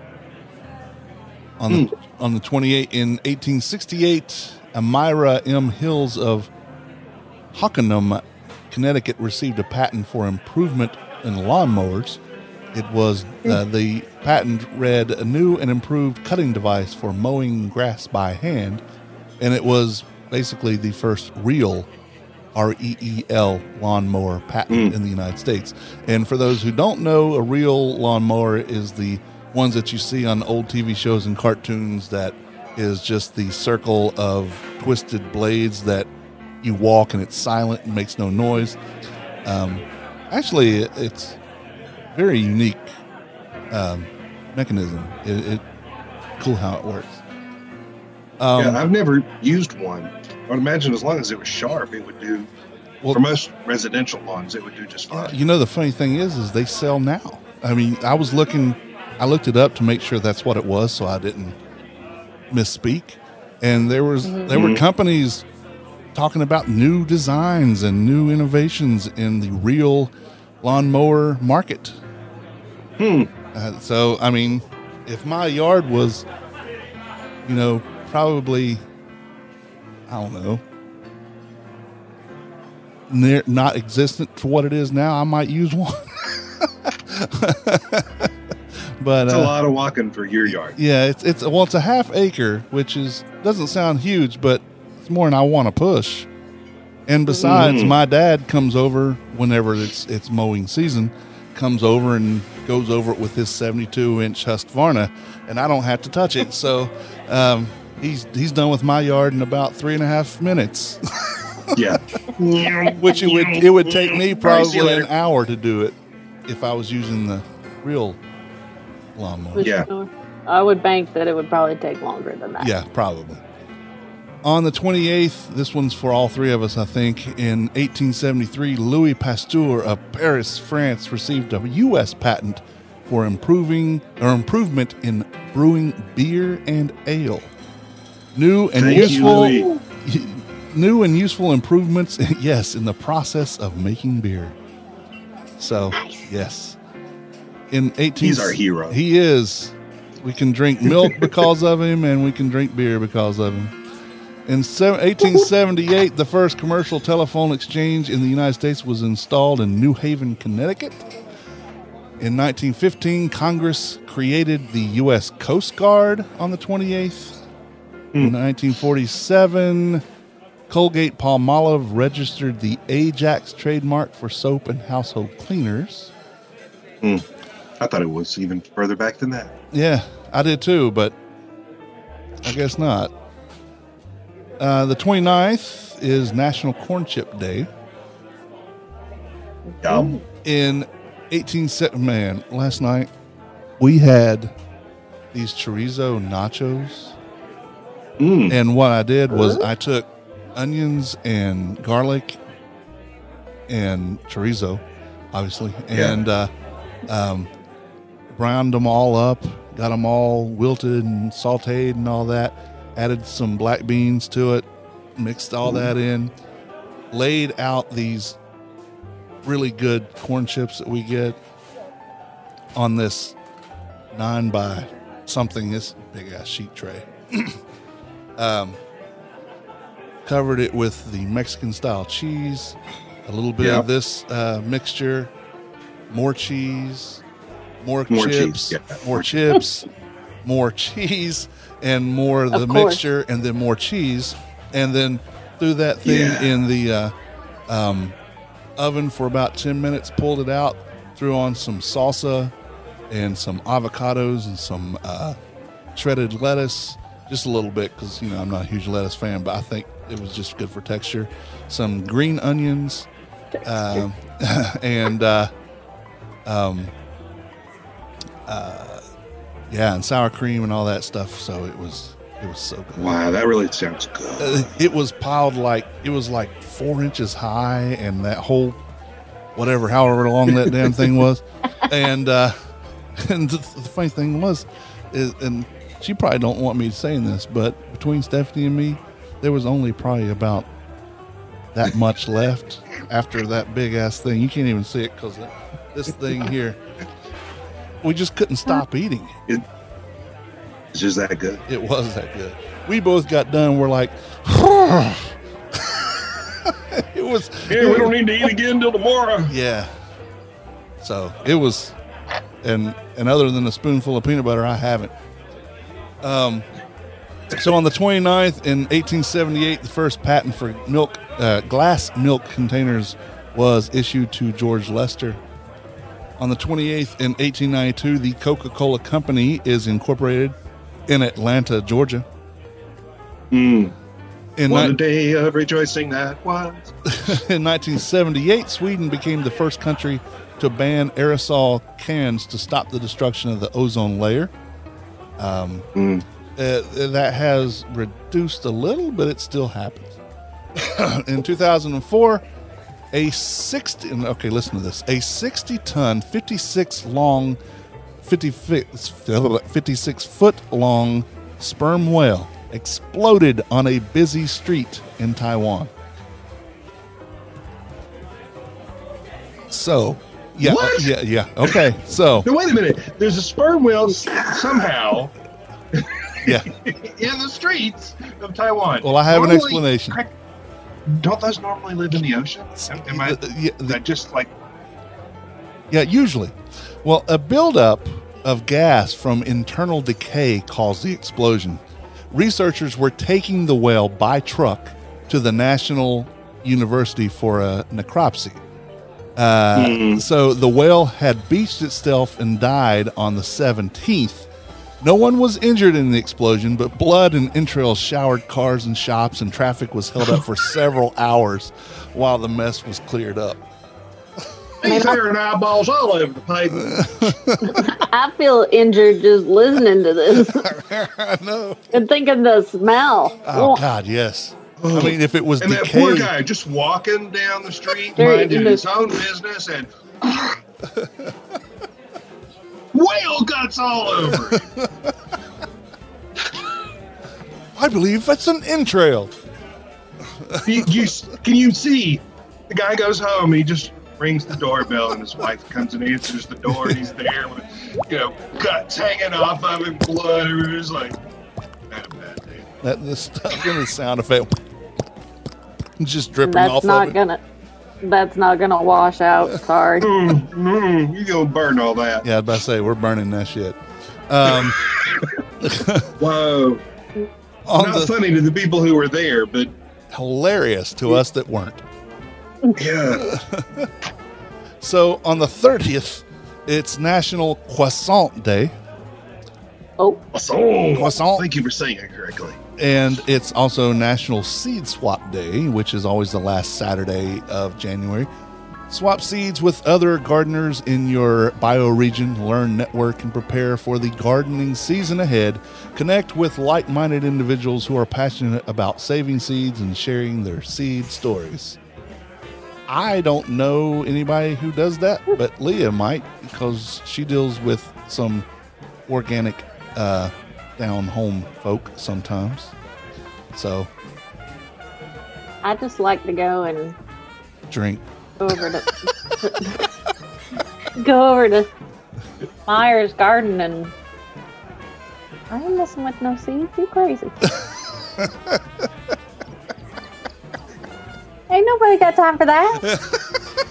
On the, on the twenty-eighth in eighteen sixty-eight, Amira M. Hills of Hockanum, Connecticut, received a patent for improvement in lawnmowers. It was uh, the patent read a new and improved cutting device for mowing grass by hand, and it was basically the first real R E E L lawnmower patent in the United States. And for those who don't know, a real lawnmower is the ones that you see on old T V shows and cartoons that is just the circle of twisted blades that you walk and it's silent and makes no noise. Um, actually, it's very unique um, mechanism. It, it cool how it works. Um, yeah, I've never used one. I would imagine as long as it was sharp, it would do. Well- for most residential lawns, it would do just fine. You know, the funny thing is, is they sell now. I mean, I was looking, I looked it up to make sure that's what it was, so I didn't misspeak. And there was there were companies talking about new designs and new innovations in the real lawnmower market. Hmm. Uh, so, I mean, if my yard was, you know, probably, I don't know, near, not existent for what it is now, I might use one. But It's uh, a lot of walking for your yard. yeah, it's it's well, it's a half acre, which is doesn't sound huge, but it's more than I want to push. And besides, Mhm. my dad comes over whenever it's it's mowing season, comes over and goes over it with his seventy-two inch Husqvarna, and I don't have to touch it. So um, he's he's done with my yard in about three and a half minutes, Yeah. which it would it would take me All right, see you probably later. an hour to do it if I was using the real lawnmower. Yeah. I would bank that it would probably take longer than that. Yeah, probably. On the twenty-eighth, this one's for all three of us, I think. In eighteen seventy-three, Louis Pasteur of Paris, France, received a U S patent for improving or improvement in brewing beer and ale. New and Thank you, useful, Louis. new and useful improvements. Yes, in the process of making beer. So, yes, in eighteen, He's our hero. He is. We can drink milk because of him, and we can drink beer because of him. In eighteen seventy-eight, the first commercial telephone exchange in the United States was installed in New Haven, Connecticut. In nineteen fifteen, Congress created the U S Coast Guard on the twenty-eighth. In nineteen forty-seven, Colgate-Palmolive registered the Ajax trademark for soap and household cleaners. I thought it was even further back than that. Yeah, I did too, but I guess not. Uh, the twenty-ninth is National Corn Chip Day. Yum. In eighteen seventy, man, last night we had these chorizo nachos. Mm. And what I did was I took onions and garlic and chorizo, obviously, Yeah. and uh, um, browned them all up, got them all wilted and sauteed and all that, added some black beans to it, mixed all that in, laid out these really good corn chips that we get on this nine by something, this big ass sheet tray. um, covered it with the Mexican style cheese, a little bit Yeah. of this uh, mixture, more cheese, more, More chips, cheese, yeah. more chips, more cheese, and more of the Of course. mixture, and then more cheese, and then threw that thing Yeah. in the uh, um, oven for about ten minutes, pulled it out, threw on some salsa and some avocados and some uh, shredded lettuce, just a little bit because, you know, I'm not a huge lettuce fan, but I think it was just good for texture. Some green onions, um, and uh, um, uh, yeah, and sour cream and all that stuff. So it was it was so good. Wow, that really sounds good. Uh, it was piled like it was like four inches high, and that whole whatever, however long that damn thing was, and uh, and the, the funny thing was, is, and she probably don't want me saying this, but between Stephanie and me, there was only probably about that much left after that big ass thing. You can't even see it because this thing here, we just couldn't stop eating it. It's just that good. It was that good. We both got done. We're like, it was. Yeah, we don't need to eat again till tomorrow. Yeah. So it was, and and other than a spoonful of peanut butter, I haven't. Um. So on the twenty-ninth in eighteen seventy-eight, the first patent for milk, uh, glass milk containers was issued to George Lester. On the twenty-eighth in eighteen ninety-two, the Coca-Cola Company is incorporated in Atlanta, Georgia. Mm. In, What ni- a day of rejoicing that was. in nineteen seventy-eight, Sweden became the first country to ban aerosol cans to stop the destruction of the ozone layer. Um, Mm. uh, that has reduced a little, but it still happens. In two thousand four, a sixty okay, listen to this. A sixty ton, fifty-six long, fifty, fifty-six foot long sperm whale exploded on a busy street in Taiwan. So, yeah, What? yeah, yeah. Okay, so Now, wait a minute. There's a sperm whale s- somehow yeah. in the streets of Taiwan. Well, I have an Normally- explanation. don't those normally live in the ocean? Am, am I, The- yeah, the- I just like Yeah, usually. Well, a buildup of gas from internal decay caused the explosion. Researchers were taking the whale by truck to the National University for a necropsy. Uh, Mm. So the whale had beached itself and died on the seventeenth. No one was injured in the explosion, but blood and entrails showered cars and shops, and traffic was held up for several hours while the mess was cleared up. he's tearing eyeballs all over the pavement. I feel injured just listening to this I know. and thinking the smell. Oh, Oh, God, yes. I mean, if it was And that decay, poor guy just walking down the street, Very minding innocent. his own business, and whale guts all over him. I believe that's an entrail. you, you, can you see? The guy goes home, he just rings the doorbell, and his wife comes and answers the door, and he's there with, you know, guts hanging off of him, blood, and it's like, not a bad day. That the stuff in the sound effect just dripping off that's not of it. gonna. That's not gonna wash out. Sorry. Mm, mm, you gonna burn all that? Yeah, I was about to say we're burning that shit. Um, Whoa! on Not the funny to the people who were there, but hilarious to us that weren't. yeah. So on the thirtieth, it's National Croissant Day, Oh, Croissant. Croissant. Thank you for saying it correctly. and it's also National Seed Swap Day, which is always the last Saturday of January. Swap seeds with other gardeners in your bioregion, learn, network, and prepare for the gardening season ahead. Connect with like-minded individuals who are passionate about saving seeds and sharing their seed stories. I don't know anybody who does that, but Leah might, because she deals with some organic uh, down-home folk sometimes. So, I just like to go and drink. go over to go over to Myers Garden, and I ain't messing with no seeds. You crazy? Ain't nobody got time for that.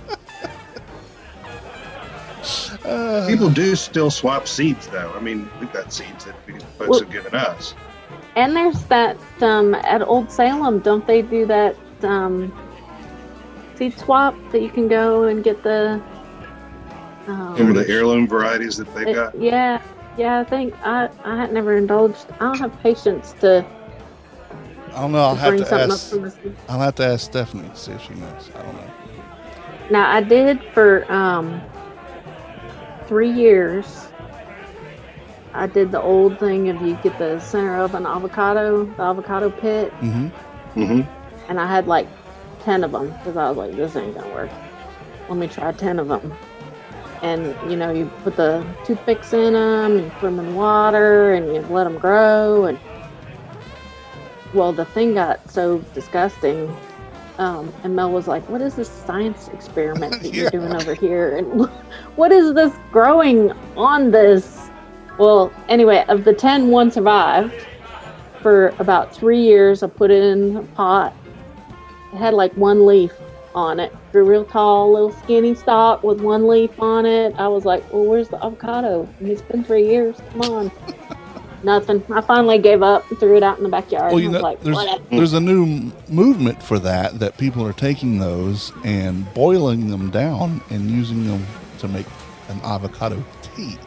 People do still swap seeds, though. I mean, we've got seeds that these folks Well- have given us. And there's that um, at Old Salem. Don't they do that um, seed swap that you can go and get the? Um, Remember the heirloom varieties that they've it- got? yeah, yeah. I think I I had never indulged. I don't have patience to, I don't know. I'll to have bring to something ask. up from the seed. I'll have to ask Stephanie to see if she knows. I don't know. Now I did for um, three years. I did the old thing of you get the center of an avocado, the avocado pit, Mm-hmm. Mm-hmm. and I had like ten of them because I was like, this ain't gonna work. Let me try ten of them. And you know, you put the toothpicks in them, and you put them in water, and you let them grow. And well, the thing got so disgusting. Um, and Mel was like, "What is this science experiment that Yeah. you're doing over here? And what is this growing on this?" Well, anyway, of the ten, one survived. For about three years, I put it in a pot. It had like one leaf on it. Grew real tall, little skinny stalk with one leaf on it. I was like, well, where's the avocado? I mean, it's been three years. Come on. Nothing. I finally gave up and threw it out in the backyard. Well, you I was know, like, there's whatever. there's a new m- movement for that. That people are taking those and boiling them down and using them to make an avocado tea.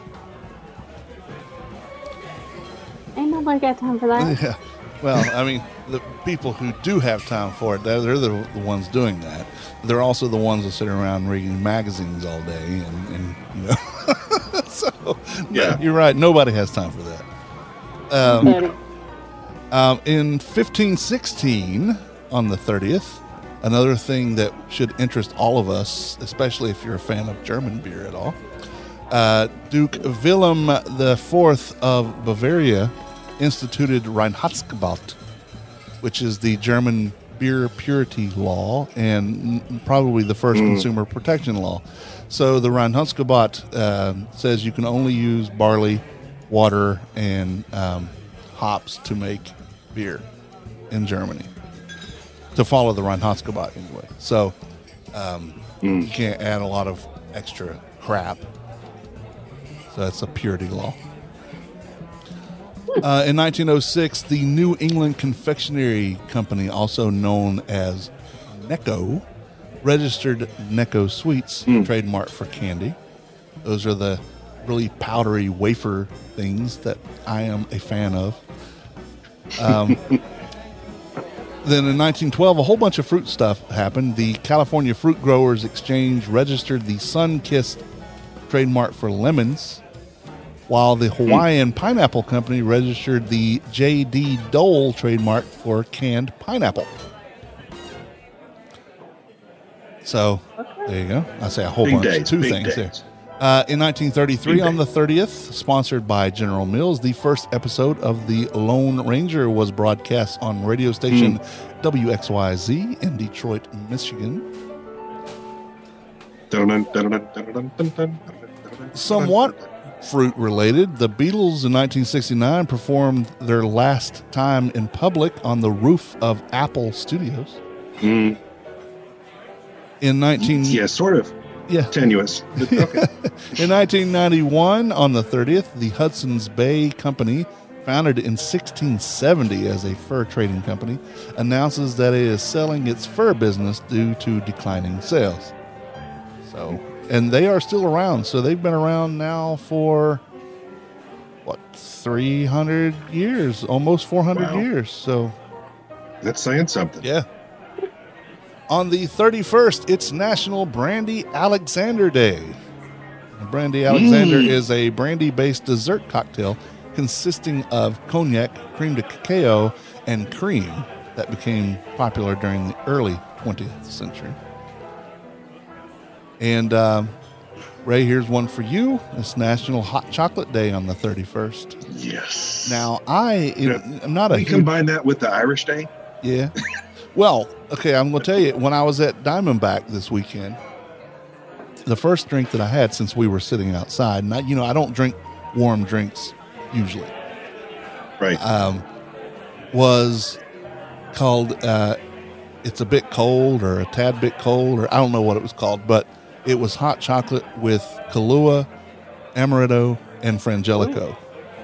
Ain't nobody got time for that. Yeah. Well, I mean, the people who do have time for it, they're, they're the, the ones doing that. They're also the ones that sit around reading magazines all day, and, and you know. So, yeah, Yeah. you're right. Nobody has time for that. Um, Daddy. Um, in fifteen sixteen, on the thirtieth, another thing that should interest all of us, especially if you're a fan of German beer at all, uh, Duke Wilhelm the Fourth of Bavaria instituted Reinheitsgebot, which is the German beer purity law and n- probably the first consumer protection law. So the Reinheitsgebot uh, says you can only use barley, water, and um, hops to make beer in Germany. to follow the Reinheitsgebot anyway. So um, Mm. you can't add a lot of extra crap. So that's a purity law. Uh, in nineteen oh six, the New England Confectionery Company, also known as Necco, registered Necco Sweets Mm. trademark for candy. Those are the really powdery wafer things that I am a fan of. Um, then in nineteen twelve, a whole bunch of fruit stuff happened. The California Fruit Growers Exchange registered the Sun-Kissed trademark for lemons, while the Hawaiian Pineapple Company registered the J D. Dole trademark for canned pineapple. So, there you go. I say a whole Big bunch, days, two big things days. there. Uh, in nineteen thirty-three, Big on the days. thirtieth, sponsored by General Mills, the first episode of The Lone Ranger was broadcast on radio station W X Y Z in Detroit, Michigan. Somewhat fruit related, the Beatles in nineteen sixty-nine performed their last time in public on the roof of Apple Studios. Mm. In nineteen Yeah, sort of yeah. tenuous. But okay. In nineteen ninety-one, on the thirtieth, the Hudson's Bay Company, founded in sixteen seventy as a fur trading company, announces that it is selling its fur business due to declining sales. So, and they are still around. So they've been around now for what, three hundred years, almost four hundred Wow. years. So, That's saying something. yeah. On the thirty-first, it's National Brandy Alexander Day. Brandy Alexander Mm. is a brandy-based dessert cocktail consisting of cognac, cream de cacao, and cream that became popular during the early twentieth century. And um, Ray, here's one for you. It's National Hot Chocolate Day on the thirty-first. Yes. Now, I am I'm not a we huge... combine that with the Irish Day. Yeah. Well, okay, I'm going to tell you, when I was at Diamondback this weekend, the first drink that I had since we were sitting outside, and I, you know, I don't drink warm drinks usually, Right. um, was called, uh, it's a bit cold or a tad bit cold, or I don't know what it was called, but it was hot chocolate with Kahlua, Amaretto, and Frangelico.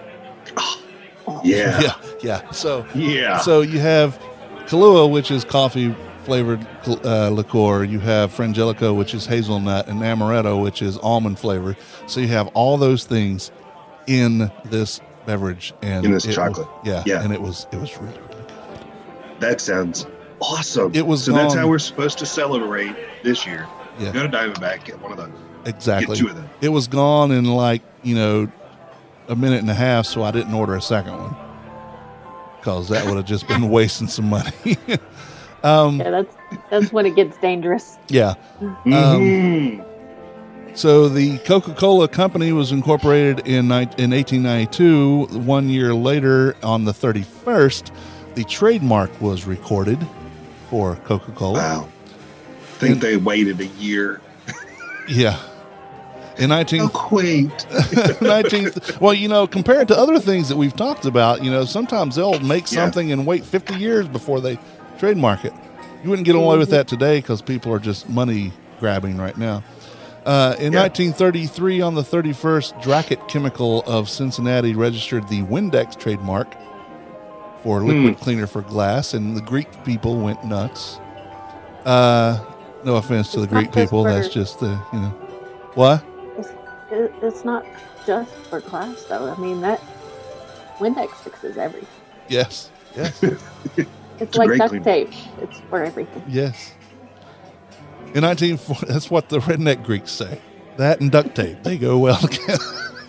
yeah. Yeah, yeah. So, Yeah. So you have Kahlua, which is coffee flavored uh, liqueur. You have Frangelico, which is hazelnut, and Amaretto, which is almond flavored. So you have all those things in this beverage, and In this it chocolate. was- yeah, Yeah. and it was it was really really good. That sounds awesome. It was so that's gone- how we're supposed to celebrate this year. Yeah. Go to Diamondback, get one of those. Exactly. Get two of them. It was gone in like you know a minute and a half, so I didn't order a second one because that would have just been wasting some money. um, Yeah, that's that's when it gets dangerous. yeah. Mhm. So the Coca-Cola Company was incorporated in ni- in eighteen ninety-two. One year later, on the thirty-first, the trademark was recorded for Coca-Cola. Wow. I think And- they waited a year. Yeah. In nineteen, Oh, quaint. nineteen, well, you know, compared to other things that we've talked about, you know, sometimes they'll make Yeah. something and wait fifty years before they trademark it. You wouldn't get away with that today because people are just money grabbing right now. Uh, in Yeah. nineteen thirty-three, on the thirty-first, Dracket Chemical of Cincinnati registered the Windex trademark for liquid cleaner for glass, and the Greek people went nuts. Uh, no offense to the It's not Greek just people, for- that's just the, you know, what? It's, it, it's not just for class, though. I mean, that Windex fixes everything. Yes, yes, It's a like great duct cleaner. tape. It's for everything. yes. In nineteen forty, that's what the redneck Greeks say. That and duct tape, they go well together.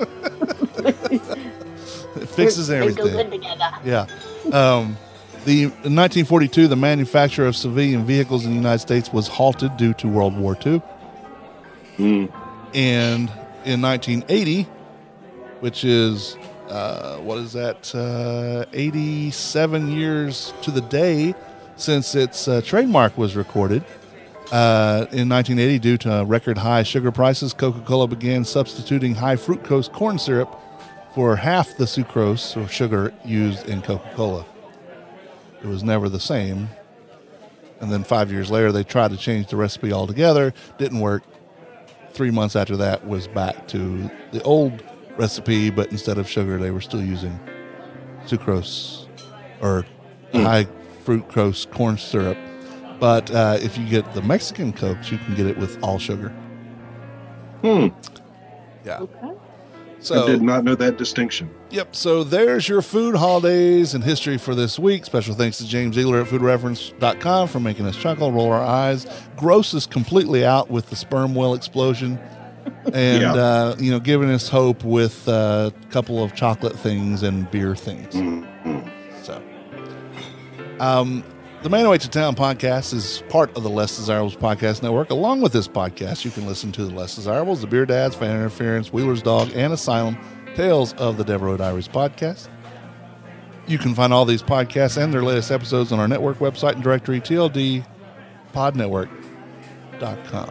It fixes They go everything. good together. Yeah. Um, the in nineteen forty-two, the manufacture of civilian vehicles in the United States was halted due to World War Two. Mm. And in nineteen eighty, which is uh, what is that? Uh, eighty-seven years to the day since its uh, trademark was recorded. Uh, in nineteen eighty, due to record high sugar prices, Coca-Cola began substituting high fructose corn syrup for half the sucrose or sugar used in Coca-Cola. It was never the same And then five years later, they tried to change the recipe altogether. Didn't work. Three months after that was back to the old recipe, but instead of sugar, they were still using sucrose or Mm. high fructose corn syrup. But uh, if you get the Mexican Cokes, you can get it with all sugar. Hmm. Yeah. Okay. So I did not know that distinction. Yep. So there's your food holidays and history for this week. Special thanks to James Eagler at food reference dot com for making us chuckle, roll our eyes, gross us completely out with the sperm whale explosion, and Yeah. uh, you know, giving us hope with a couple of chocolate things and beer things. Mm-hmm. So, um, the Man Who Ate the Town podcast is part of the Less Desirables podcast network. Along with this podcast, you can listen to the Less Desirables, the Beer Dads, Fan Interference, Wheeler's Dog, and Asylum, Tales of the Devereaux Diaries podcast. You can find all these podcasts and their latest episodes on our network website and directory, T L D pod network dot com.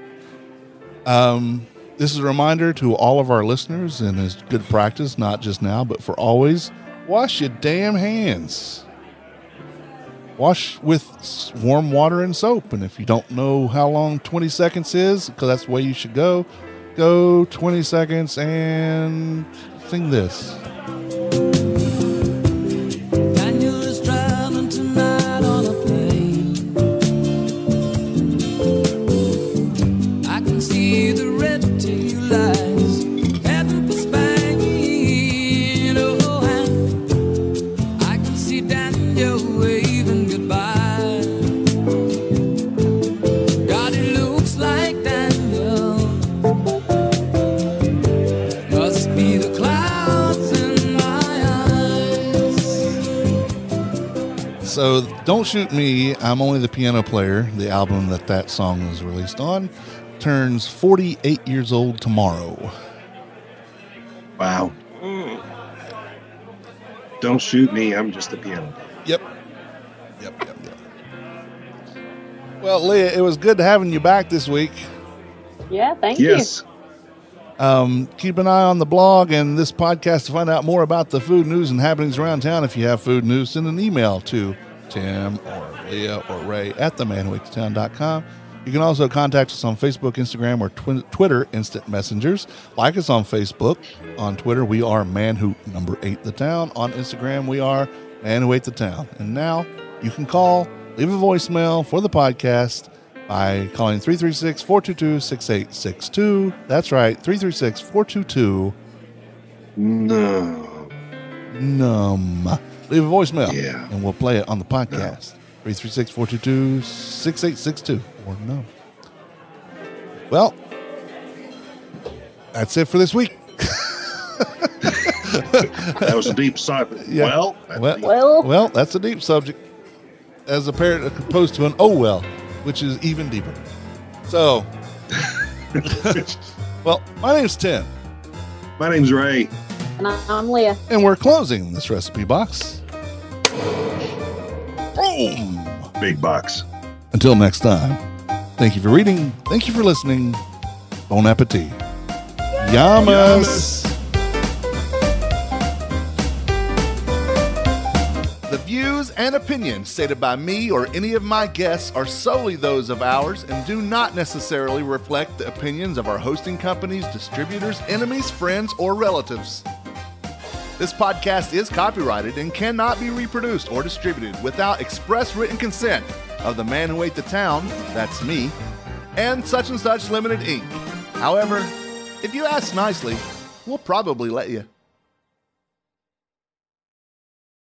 Um, this is a reminder to all of our listeners, and is good practice, not just now, but for always, wash your damn hands. Wash with s- warm water and soap. And if you don't know how long twenty seconds is, because that's the way you should go, go twenty seconds and sing this. Daniel is traveling tonight on a plane. I can see the red tail lights heading for Spain. Oh, and I can see Daniel waving goodbye. God, it looks like Daniel must be the clouds in my eyes. So, Don't Shoot Me, I'm Only the Piano Player, the album that that song was released on, turns forty-eight years old tomorrow. Wow. Don't shoot me. I'm just a piano player. Yep. Yep, yep, yep. Well, Leah, it was good having you back this week. Yeah, thank Yes. Um, keep an eye on the blog and this podcast to find out more about the food news and happenings around town. If you have food news, send an email to Tim or Leah or Ray at the man who ate the town dot com. You can also contact us on Facebook, Instagram, or twi- Twitter instant messengers. Like us on Facebook. On Twitter, we are Man Who Number Eight the Town. On Instagram, we are Man Who Ate the Town. And now you can call, leave a voicemail for the podcast by calling three three six, four two two, six eight six two. That's right, three three six, four two two, No. num. Leave a voicemail, Yeah. and we'll play it on the podcast. three three six, four two two, six eight six two, or no. Well, that's it for this week. That was a deep sigh. Yeah. Well, that's Well, deep. Well, Well, that's a deep subject, as apparent opposed to an oh well, which is even deeper. So, well, my name's Tim, My name's Ray. and I'm Leah. and we're closing this recipe box. Boom! Big box. Until next time, thank you for reading, thank you for listening. Bon appetit. Yamas. The views and opinions stated by me or any of my guests are solely those of ours and do not necessarily reflect the opinions of our hosting companies, distributors, enemies, friends, or relatives. This podcast is copyrighted and cannot be reproduced or distributed without express written consent of the man who ate the town, that's me, and Such and Such Limited Incorporated. However, if you ask nicely, we'll probably let you.